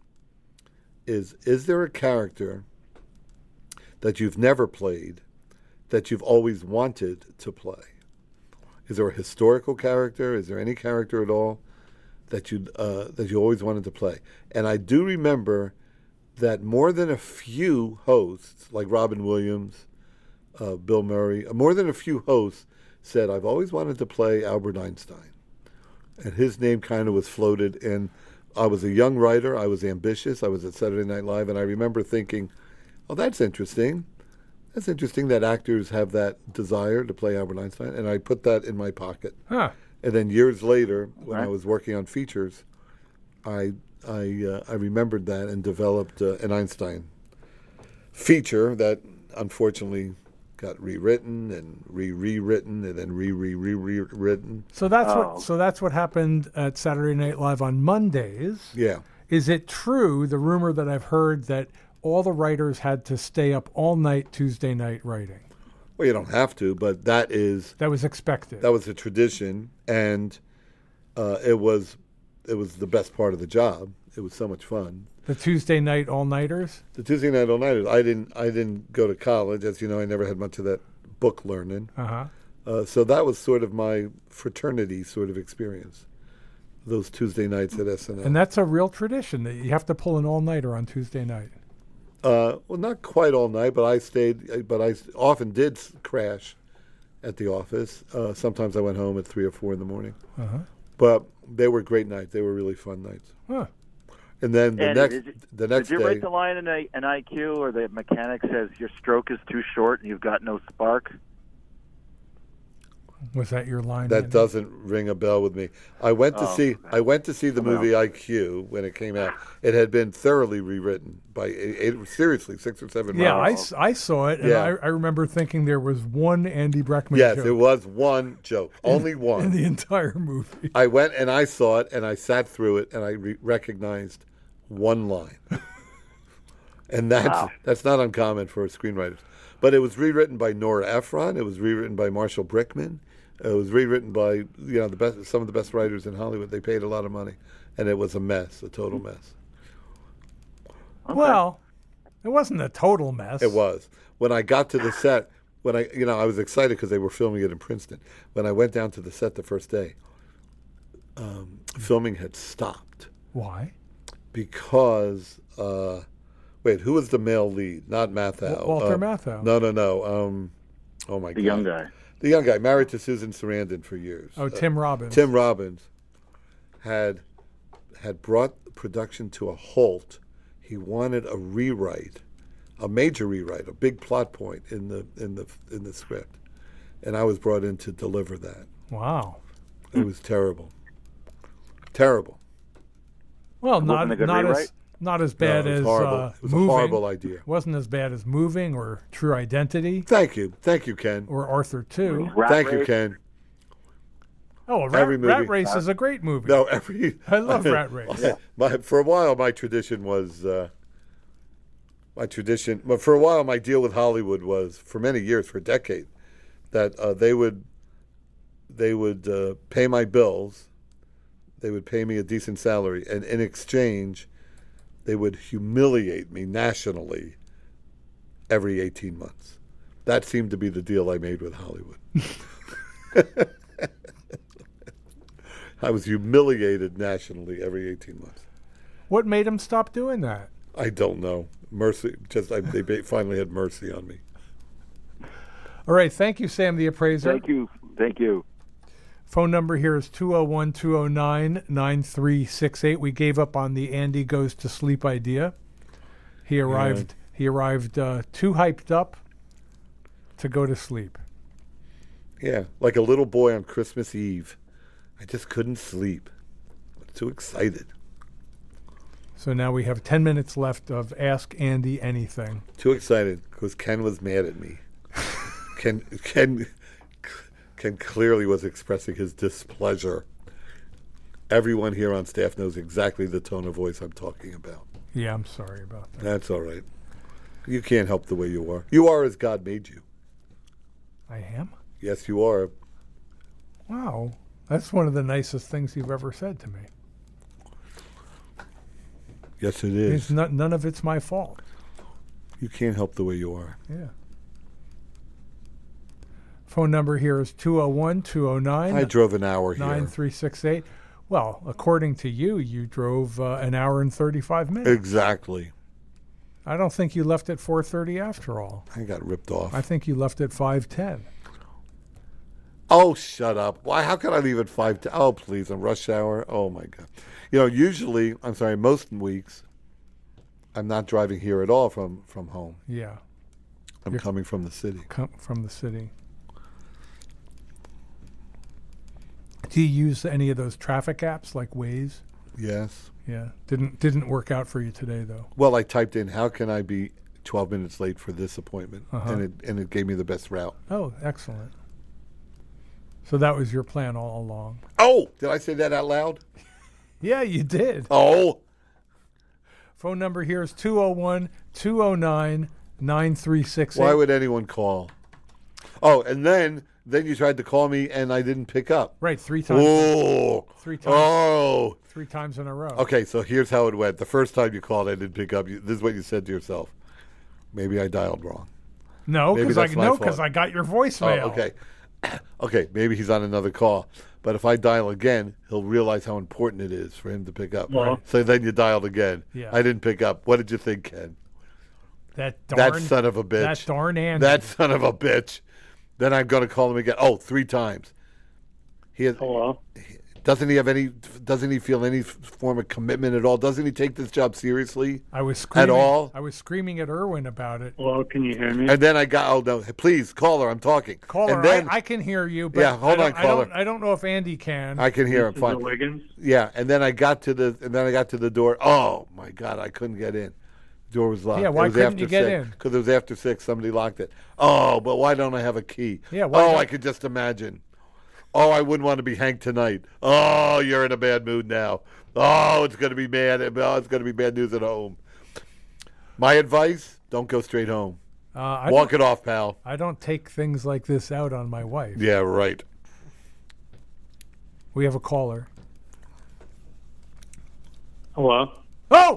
is there a character that you've never played that you've always wanted to play? Is there a historical character? Is there any character at all that you always wanted to play? And I do remember that more than a few hosts, like Robin Williams, Bill Murray, more than a few hosts said, I've always wanted to play Albert Einstein. And his name kind of was floated. And I was a young writer. I was ambitious. I was at Saturday Night Live. And I remember thinking, oh, that's interesting. That's interesting that actors have that desire to play Albert Einstein. And I put that in my pocket. Huh. And then years later, when I was working on features, I remembered that and developed an Einstein feature that unfortunately got rewritten and rewritten and then rewritten. So that's what happened at Saturday Night Live on Mondays. Yeah. Is it true, the rumor that I've heard, that all the writers had to stay up all night Tuesday night writing? Well, you don't have to, but that was expected. That was a tradition, and it was the best part of the job. It was so much fun. The Tuesday night all-nighters? The Tuesday night all-nighters. I didn't go to college. As you know, I never had much of that book learning. So that was sort of my fraternity sort of experience, those Tuesday nights at SNL. And that's a real tradition, that you have to pull an all-nighter on Tuesday night. Well, not quite all night, but I stayed. But I often did crash at the office. Sometimes I went home at 3 or 4 in the morning. But they were great nights. They were really fun nights. Huh. And then the next did you day, write the line in an IQ, or the mechanic says your stroke is too short and you've got no spark? Was that your line? That doesn't ring a bell with me. I went to see the movie IQ when it came out. It had been thoroughly rewritten by seriously 6 or 7 rounds. Yeah, I saw it, and I remember thinking there was one Andy Breckman joke. Yes, joke. there was one joke, only one in the entire movie. I went and I saw it, and I sat through it, and I recognized one line, and that's not uncommon for screenwriters. But it was rewritten by Nora Ephron. It was rewritten by Marshall Brickman. It was rewritten by some of the best writers in Hollywood. They paid a lot of money, and it was a mess, a total mess. Okay. Well, it wasn't a total mess. It was. When I got to the set, I was excited because they were filming it in Princeton. When I went down to the set the first day, filming had stopped. Why? Because who was the male lead? Not Matthau. Walter Matthau. No. Oh my God. The young guy. The young guy, married to Susan Sarandon for years. Oh, Tim Robbins. Tim Robbins had brought production to a halt. He wanted a rewrite, a major rewrite, a big plot point in the script, and I was brought in to deliver that. Wow. It was terrible. Terrible. Well, not as bad as horrible. It was Moving. A horrible idea. It wasn't as bad as Moving or True Identity. Thank you, Ken. Or Arthur 2. Thank you, Ken. Oh, Rat Race is a great movie. No, I love Rat Race. For a while, my tradition was But for a while, my deal with Hollywood was, for many years, for a decade, that they would pay my bills. They would pay me a decent salary, and in exchange, they would humiliate me nationally every 18 months. That seemed to be the deal I made with Hollywood. I was humiliated nationally every 18 months. What made him stop doing that? I don't know. Mercy, they finally had mercy on me. All right, thank you, Sam the Appraiser. Thank you. Phone number here is 201-209-9368. We gave up on the Andy goes to sleep idea. He arrived too hyped up to go to sleep. Yeah, like a little boy on Christmas Eve. I just couldn't sleep. I was too excited. So now we have 10 minutes left of Ask Andy Anything. Too excited because Ken was mad at me. Ken clearly was expressing his displeasure. Everyone here on staff knows exactly the tone of voice I'm talking about. Yeah, I'm sorry about that. That's all right. You can't help the way you are. You are as God made you. I am? Yes, you are. Wow. That's one of the nicest things you've ever said to me. Yes, it is. None of it's my fault. You can't help the way you are. Yeah. Phone number here is 201-209. I drove an hour here. 9368. Well, according to you, you drove an hour and 35 minutes. Exactly. I don't think you left at 4:30 after all. I got ripped off. I think you left at 5:10. Oh, shut up. Why? How can I leave at 5? Oh, please, on rush hour? Oh, my God. Usually, most weeks, I'm not driving here at all from home. Yeah. I'm coming from the city. From the city. Do you use any of those traffic apps like Waze? Yes. Yeah. Didn't work out for you today, though. Well, I typed in, how can I be 12 minutes late for this appointment? Uh-huh. And it gave me the best route. Oh, excellent. So that was your plan all along. Oh, did I say that out loud? Yeah, you did. Oh. Phone number here is 201-209-9368. Why would anyone call? Oh, and then you tried to call me and I didn't pick up. Right, 3 times. Oh. 3 times. Oh. 3 times in a row. Okay, so here's how it went. The first time you called, I didn't pick up. This is what you said to yourself. Maybe I dialed wrong. No, because I got your voicemail. Oh, okay. Okay, maybe he's on another call. But if I dial again, he'll realize how important it is for him to pick up. Right. So then you dialed again. Yeah. I didn't pick up. What did you think, Ken? That son of a bitch. That darn Andy. That son of a bitch. Then I'm going to call him again. Oh, 3 times. Hello? Doesn't he feel any form of commitment at all? Doesn't he take this job seriously? I was screaming at all. I was screaming at Irwin about it. Hello, can you hear me? And then I got, oh no, please, caller, I'm talking. Caller, and then, I can hear you, but yeah, hold on, caller. I don't know if Andy can. I can hear him fine. Wiggins? Yeah, and then I got to the door. Oh my God, I couldn't get in. The door was locked. Yeah, why couldn't you get 6, in? Because it was after 6. Somebody locked it. Oh, but why don't I have a key? Yeah. Why I could just imagine. Oh, I wouldn't want to be Hank tonight. Oh, you're in a bad mood now. Oh, it's going to be bad. Oh, it's going to be bad news at home. My advice: don't go straight home. Walk it off, pal. I don't take things like this out on my wife. Yeah, right. We have a caller. Hello? Oh!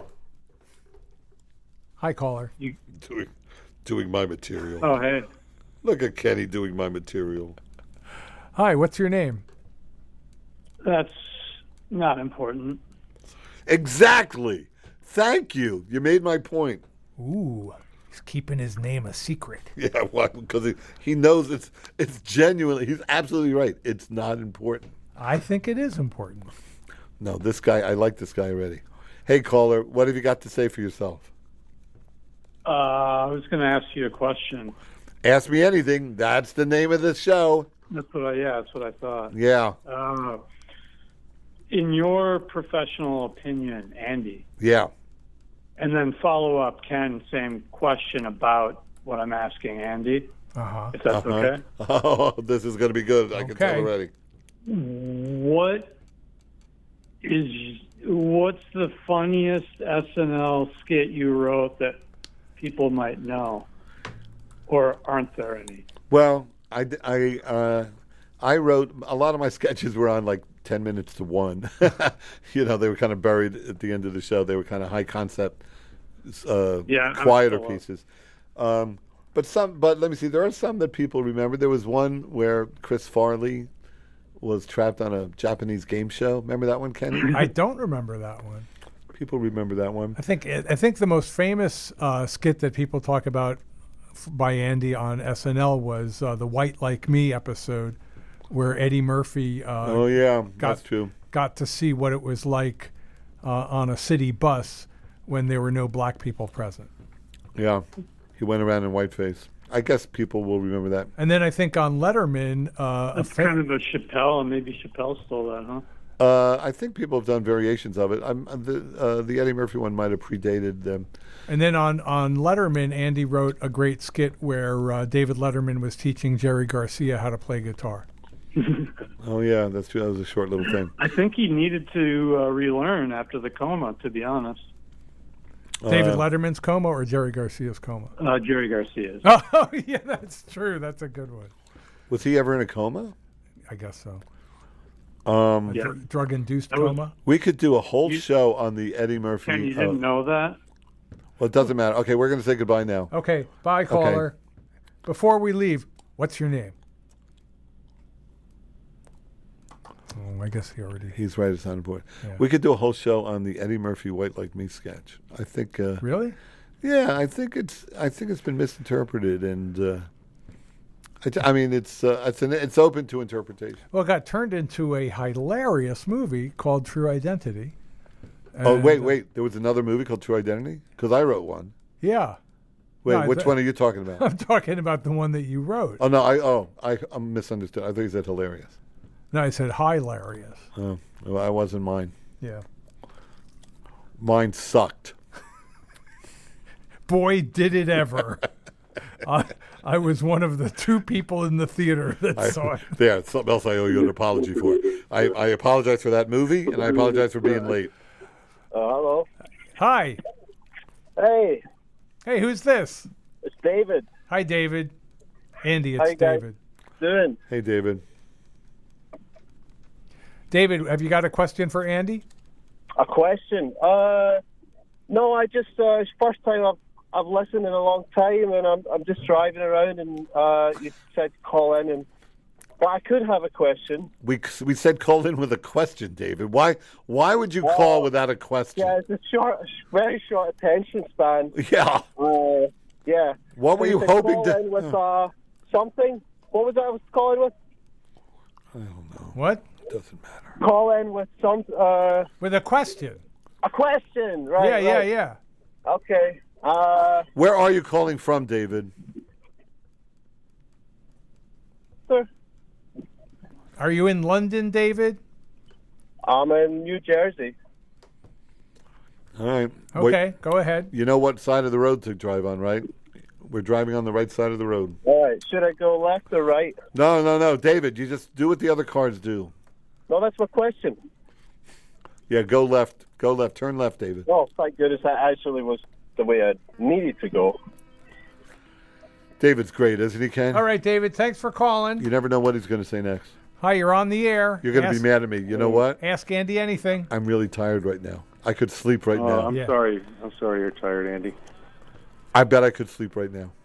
Hi, caller. Doing my material. Oh, hey. Look at Kenny doing my material. Hi, what's your name? That's not important. Exactly. Thank you. You made my point. Ooh, he's keeping his name a secret. Yeah, why? Because he knows it's genuinely. He's absolutely right. It's not important. I think it is important. No, this guy. I like this guy already. Hey, caller, what have you got to say for yourself? I was going to ask you a question. Ask me anything. That's the name of the show. That's what I thought. Yeah. In your professional opinion, Andy. Yeah. And then follow up, Ken, same question about what I'm asking Andy. Uh-huh. If that's okay. Oh, this is going to be good. I can tell already. What's the funniest SNL skit you wrote that people might know, or aren't there any? Well, I wrote a lot of my sketches were on like 10 minutes to 1. They were kind of buried at the end of the show. They were kind of high concept, quieter pieces. But let me see. There are some that people remember. There was one where Chris Farley was trapped on a Japanese game show. Remember that one, Kenny? I don't remember that one. People remember that one. I think the most famous skit that people talk about by Andy on SNL was the White Like Me episode, where Eddie Murphy Oh yeah, that's true. got to see what it was like on a city bus when there were no black people present. Yeah, he went around in whiteface. I guess people will remember that. And then I think on Letterman, That's kind of a Chappelle, and maybe Chappelle stole that, huh? I think people have done variations of it. The Eddie Murphy one might have predated them. And then on Letterman, Andy wrote a great skit where David Letterman was teaching Jerry Garcia how to play guitar. Oh yeah, that's true. That was a short little thing. I think he needed to relearn after the coma, to be honest. David Letterman's coma or Jerry Garcia's coma? Jerry Garcia's. Oh, yeah, that's true. That's a good one. Was he ever in a coma? I guess so. Yeah. Drug-induced coma? We could do a whole show on the Eddie Murphy. Ken, you didn't know that? Well, it doesn't matter. Okay, we're going to say goodbye now. Okay, bye, caller. Before we leave, what's your name? Oh, I guess he already... He's right, it's on the board. Yeah. We could do a whole show on the Eddie Murphy White Like Me sketch. I think... Really? Yeah, I think it's been misinterpreted, and I mean it's open to interpretation. Well, it got turned into a hilarious movie called True Identity. Oh, wait. There was another movie called True Identity? Because I wrote one. Yeah. Wait, No, which one are you talking about? I'm talking about the one that you wrote. Oh, no, I misunderstood. I thought you said hilarious. No, I said hilarious. Oh, well, I wasn't mine. Yeah. Mine sucked. Boy, did it ever. I was one of the two people in the theater that saw it. Yeah, it's something else I owe you an apology for. I apologize for that movie, and I apologize for being late. Hello. Hi. Hey. Hey, who's this? It's David. Hi, David. Andy, How it's you guys David. doing? Hey, David. David, have you got a question for Andy? A question? No, I just it's first time I've listened in a long time, and I'm just driving around, and you said call in, and well, I could have a question. We said call in with a question, David. Why would you call without a question? Yeah, it's a very short attention span. Yeah. Yeah. What were you said hoping call to? in with something? What was that I was calling with? I don't know. What? It doesn't matter. Call in with some. With a question. A question, right? Yeah. Okay. Where are you calling from, David? Sir? Are you in London, David? I'm in New Jersey. All right. Okay, go ahead. You know what side of the road to drive on, right? We're driving on the right side of the road. All right. Should I go left or right? No, David. You just do what the other cars do. No, that's my question. Yeah, go left. Go left. Turn left, David. Oh, thank goodness that actually was the way I needed to go. David's great, isn't he, Ken? All right, David, thanks for calling. You never know what he's going to say next. Hi, you're on the air. You're going to be mad at me. You know what? Ask Andy anything. I'm really tired right now. I could sleep right now. I'm sorry. I'm sorry you're tired, Andy. I bet I could sleep right now.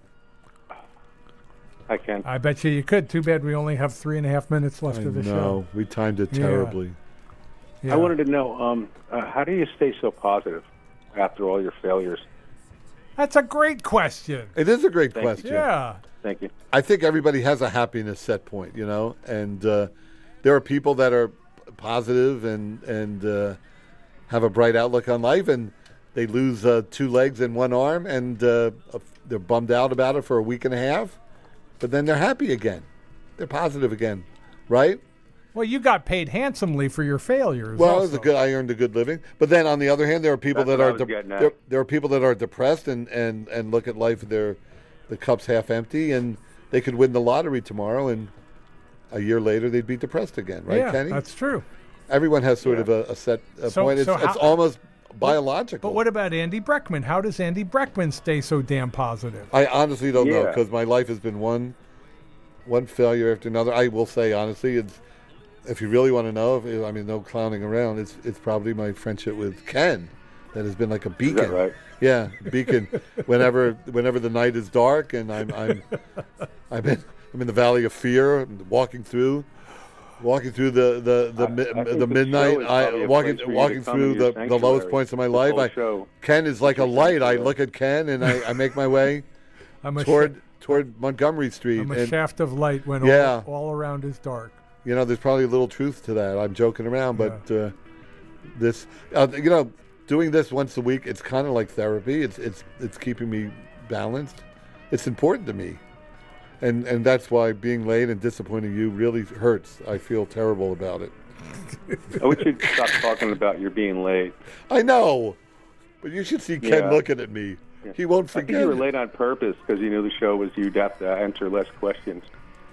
I can. I bet you could. Too bad we only have 3.5 minutes left of the show. No, we timed it terribly. Yeah. I wanted to know, how do you stay so positive after all your failures? That's a great question. It is a great Thank you. question. Yeah. Thank you. I think everybody has a happiness set point, you know, and there are people that are positive and have a bright outlook on life, and they lose 2 legs and 1 arm, and they're bummed out about it for a week and a half, but then they're happy again. They're positive again, right? Well, you got paid handsomely for your failures. Well, also. I earned a good living. But then on the other hand, there are people That's that what are I was getting at. there are people that are depressed and look at life, the cup's half empty, and they could win the lottery tomorrow, and a year later they'd be depressed again, right, yeah, Kenny? that's true. Everyone has sort of a set point. It's almost biological. But what about Andy Breckman? How does Andy Breckman stay so damn positive? I honestly don't know, because my life has been one failure after another. I will say honestly, if you really want to know, no clowning around, it's probably my friendship with Ken that has been like a beacon. Is that right? Yeah, beacon. whenever the night is dark and I'm in the valley of fear, walking through the midnight, walking through the lowest points of my life. Ken is like a light. I look at Ken and I make my way toward Montgomery Street. I'm a shaft of light when all around is dark. You know, there's probably a little truth to that. I'm joking around, but this, doing this once a week, it's kind of like therapy. It's keeping me balanced. It's important to me. And that's why being late and disappointing you really hurts. I feel terrible about it. I wish you'd stop talking about your being late. I know, but you should see Ken looking at me. Yeah. He won't I forget. think you were late on purpose because you knew the show was you'd have to answer less questions.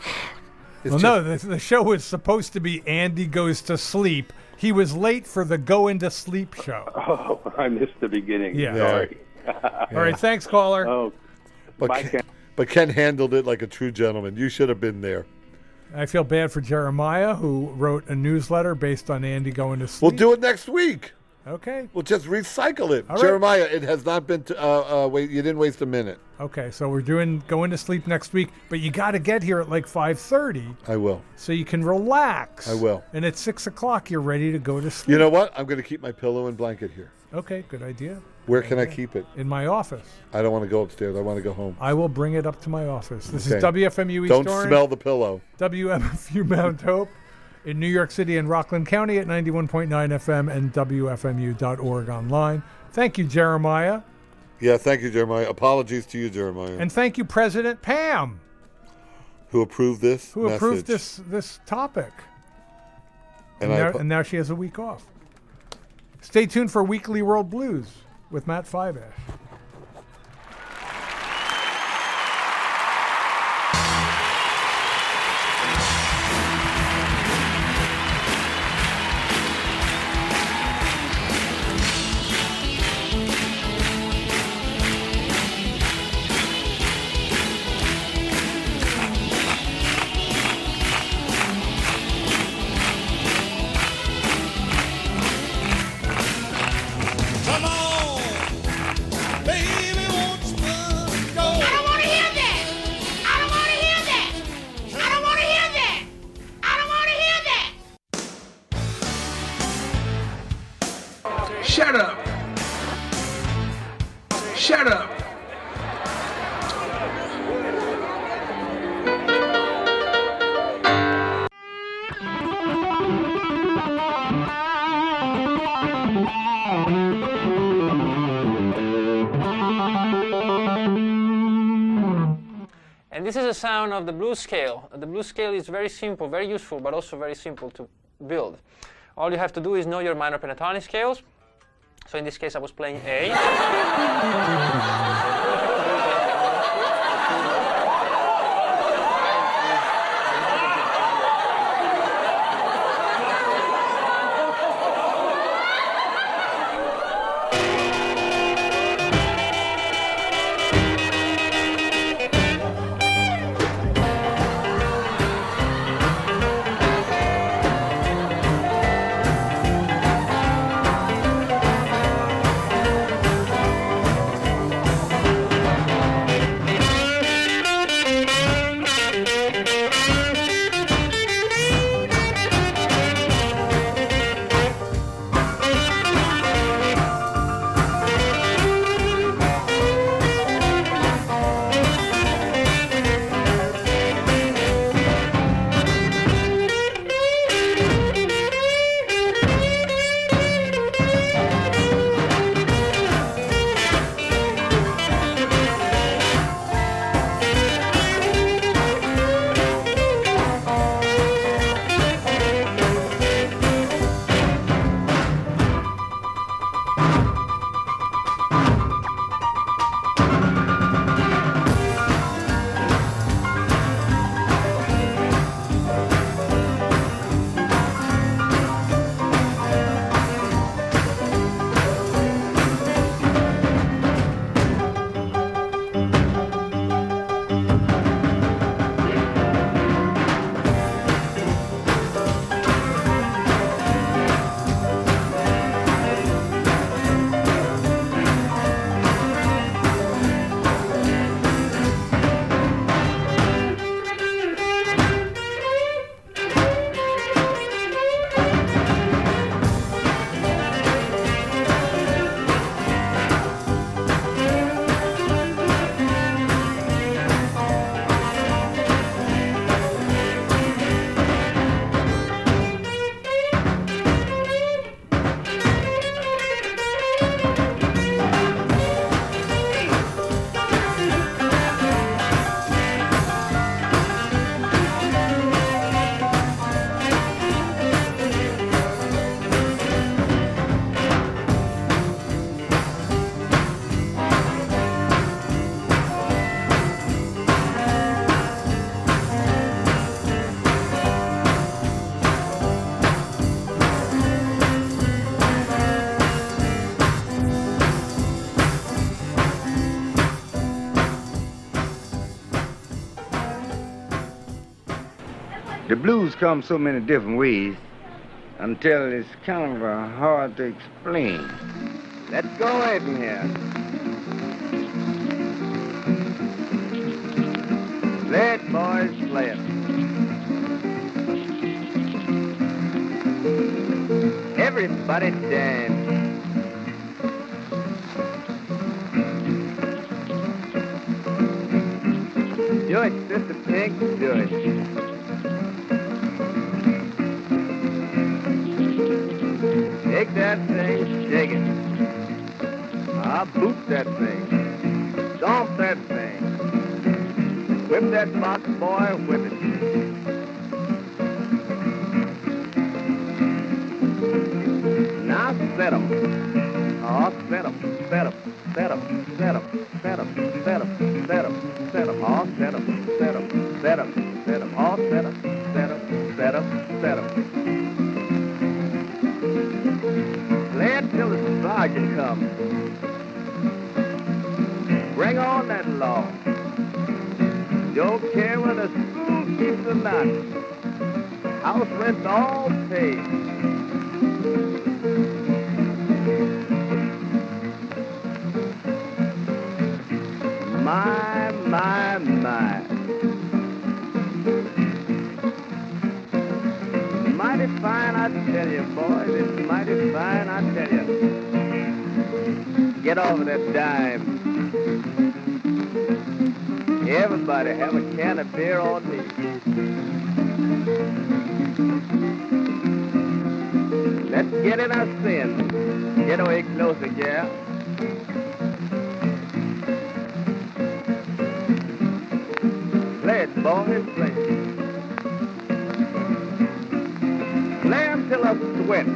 The show was supposed to be Andy Goes to Sleep. He was late for the Go Into Sleep show. Oh, I missed the beginning. Yeah. Sorry. All right, thanks, caller. Oh, bye, Ken. But Ken handled it like a true gentleman. You should have been there. I feel bad for Jeremiah, who wrote a newsletter based on Andy going to sleep. We'll do it next week. Okay. We'll just recycle it. All right. Jeremiah, it has not been, wait, you didn't waste a minute. Okay, so we're doing Going to Sleep next week, but you got to get here at like 5:30. I will. So you can relax. I will. And at 6 o'clock, you're ready to go to sleep. You know what? I'm going to keep my pillow and blanket here. Okay, good idea. Where can I keep it? In my office. I don't want to go upstairs. I want to go home. I will bring it up to my office. This Okay. is WFMU East Don't Orange. smell the pillow. WMFU Mount Hope in New York City and Rockland County at 91.9 FM and WFMU.org online. Thank you, Jeremiah. Yeah, thank you, Jeremiah. Apologies to you, Jeremiah. And thank you, President Pam. Who approved this Who approved this topic. And now she has a week off. Stay tuned for Weekly World Blues with Matt Fibash. Shut up. Shut up. And this is a sound of the blues scale. The blues scale is very simple, very useful, but also very simple to build. All you have to do is know your minor pentatonic scales. So in this case, I was playing A. The blues come so many different ways until it's kind of hard to explain. Let's go away from here. Play it, boys, play it. Everybody dance. Do it, Sister Pink, do it. Shake that thing, shake it. Ah, boot that thing. Stomp that thing. Whip that box, boy, whip it. Now set 'em. Oh, set 'em, set 'em, set 'em, set 'em, set 'em, set 'em, set 'em, set 'em, oh, set 'em, set 'em, set 'em, set 'em, oh, set 'em, set 'em, set 'em, set 'em. Play it till the sergeant comes. Bring on that law. Don't care whether school keeps or not. House rent's all paid. My, my, my. Mighty fine, I tell you, boys. It's mighty fine, I tell you. Get over that dime. Everybody have a can of beer on me. Let's get in our sin. Get away closer, yeah. Play it, boys, play it. Play 'em till I sweat.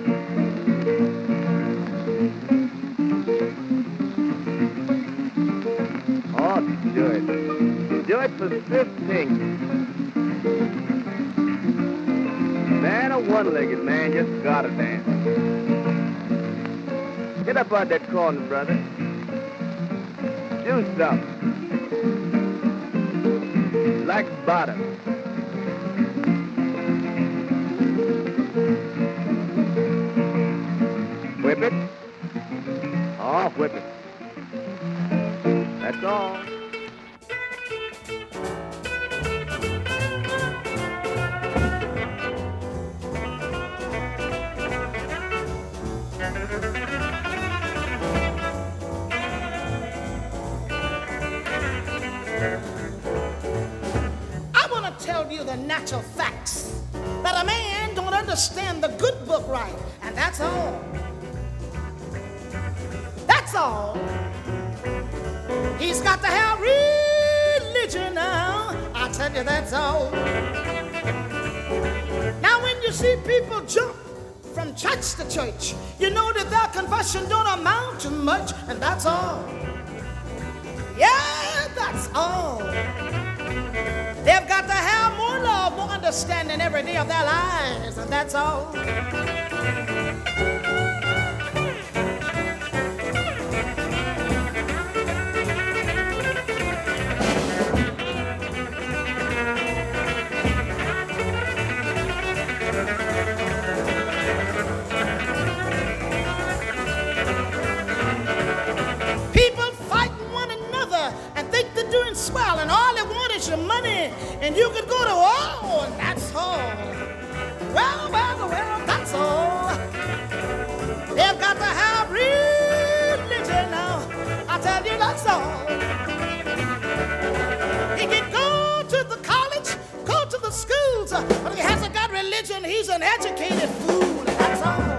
Oh, do it. Do it for 15. Man, a one-legged man just gotta dance. Get up on that corner, brother. Do something. Like bottom. Whip it. Oh, whip it. That's all. I want to tell you the natural facts that a man don't understand the good book right, and that's all. That's all. He's got to have religion now. I tell you, that's all. Now, when you see people jump from church to church, you know that their confession don't amount to much, and that's all. Yeah, that's all. They've got to have more love, more understanding every day of their lives, and that's all. Swell, and all they want is your money, and you could go to war, and that's all. Well, that's all. They've got to have religion now. I tell you, that's all. He can go to the college, go to the schools, but if he hasn't got religion, he's an educated fool, and that's all.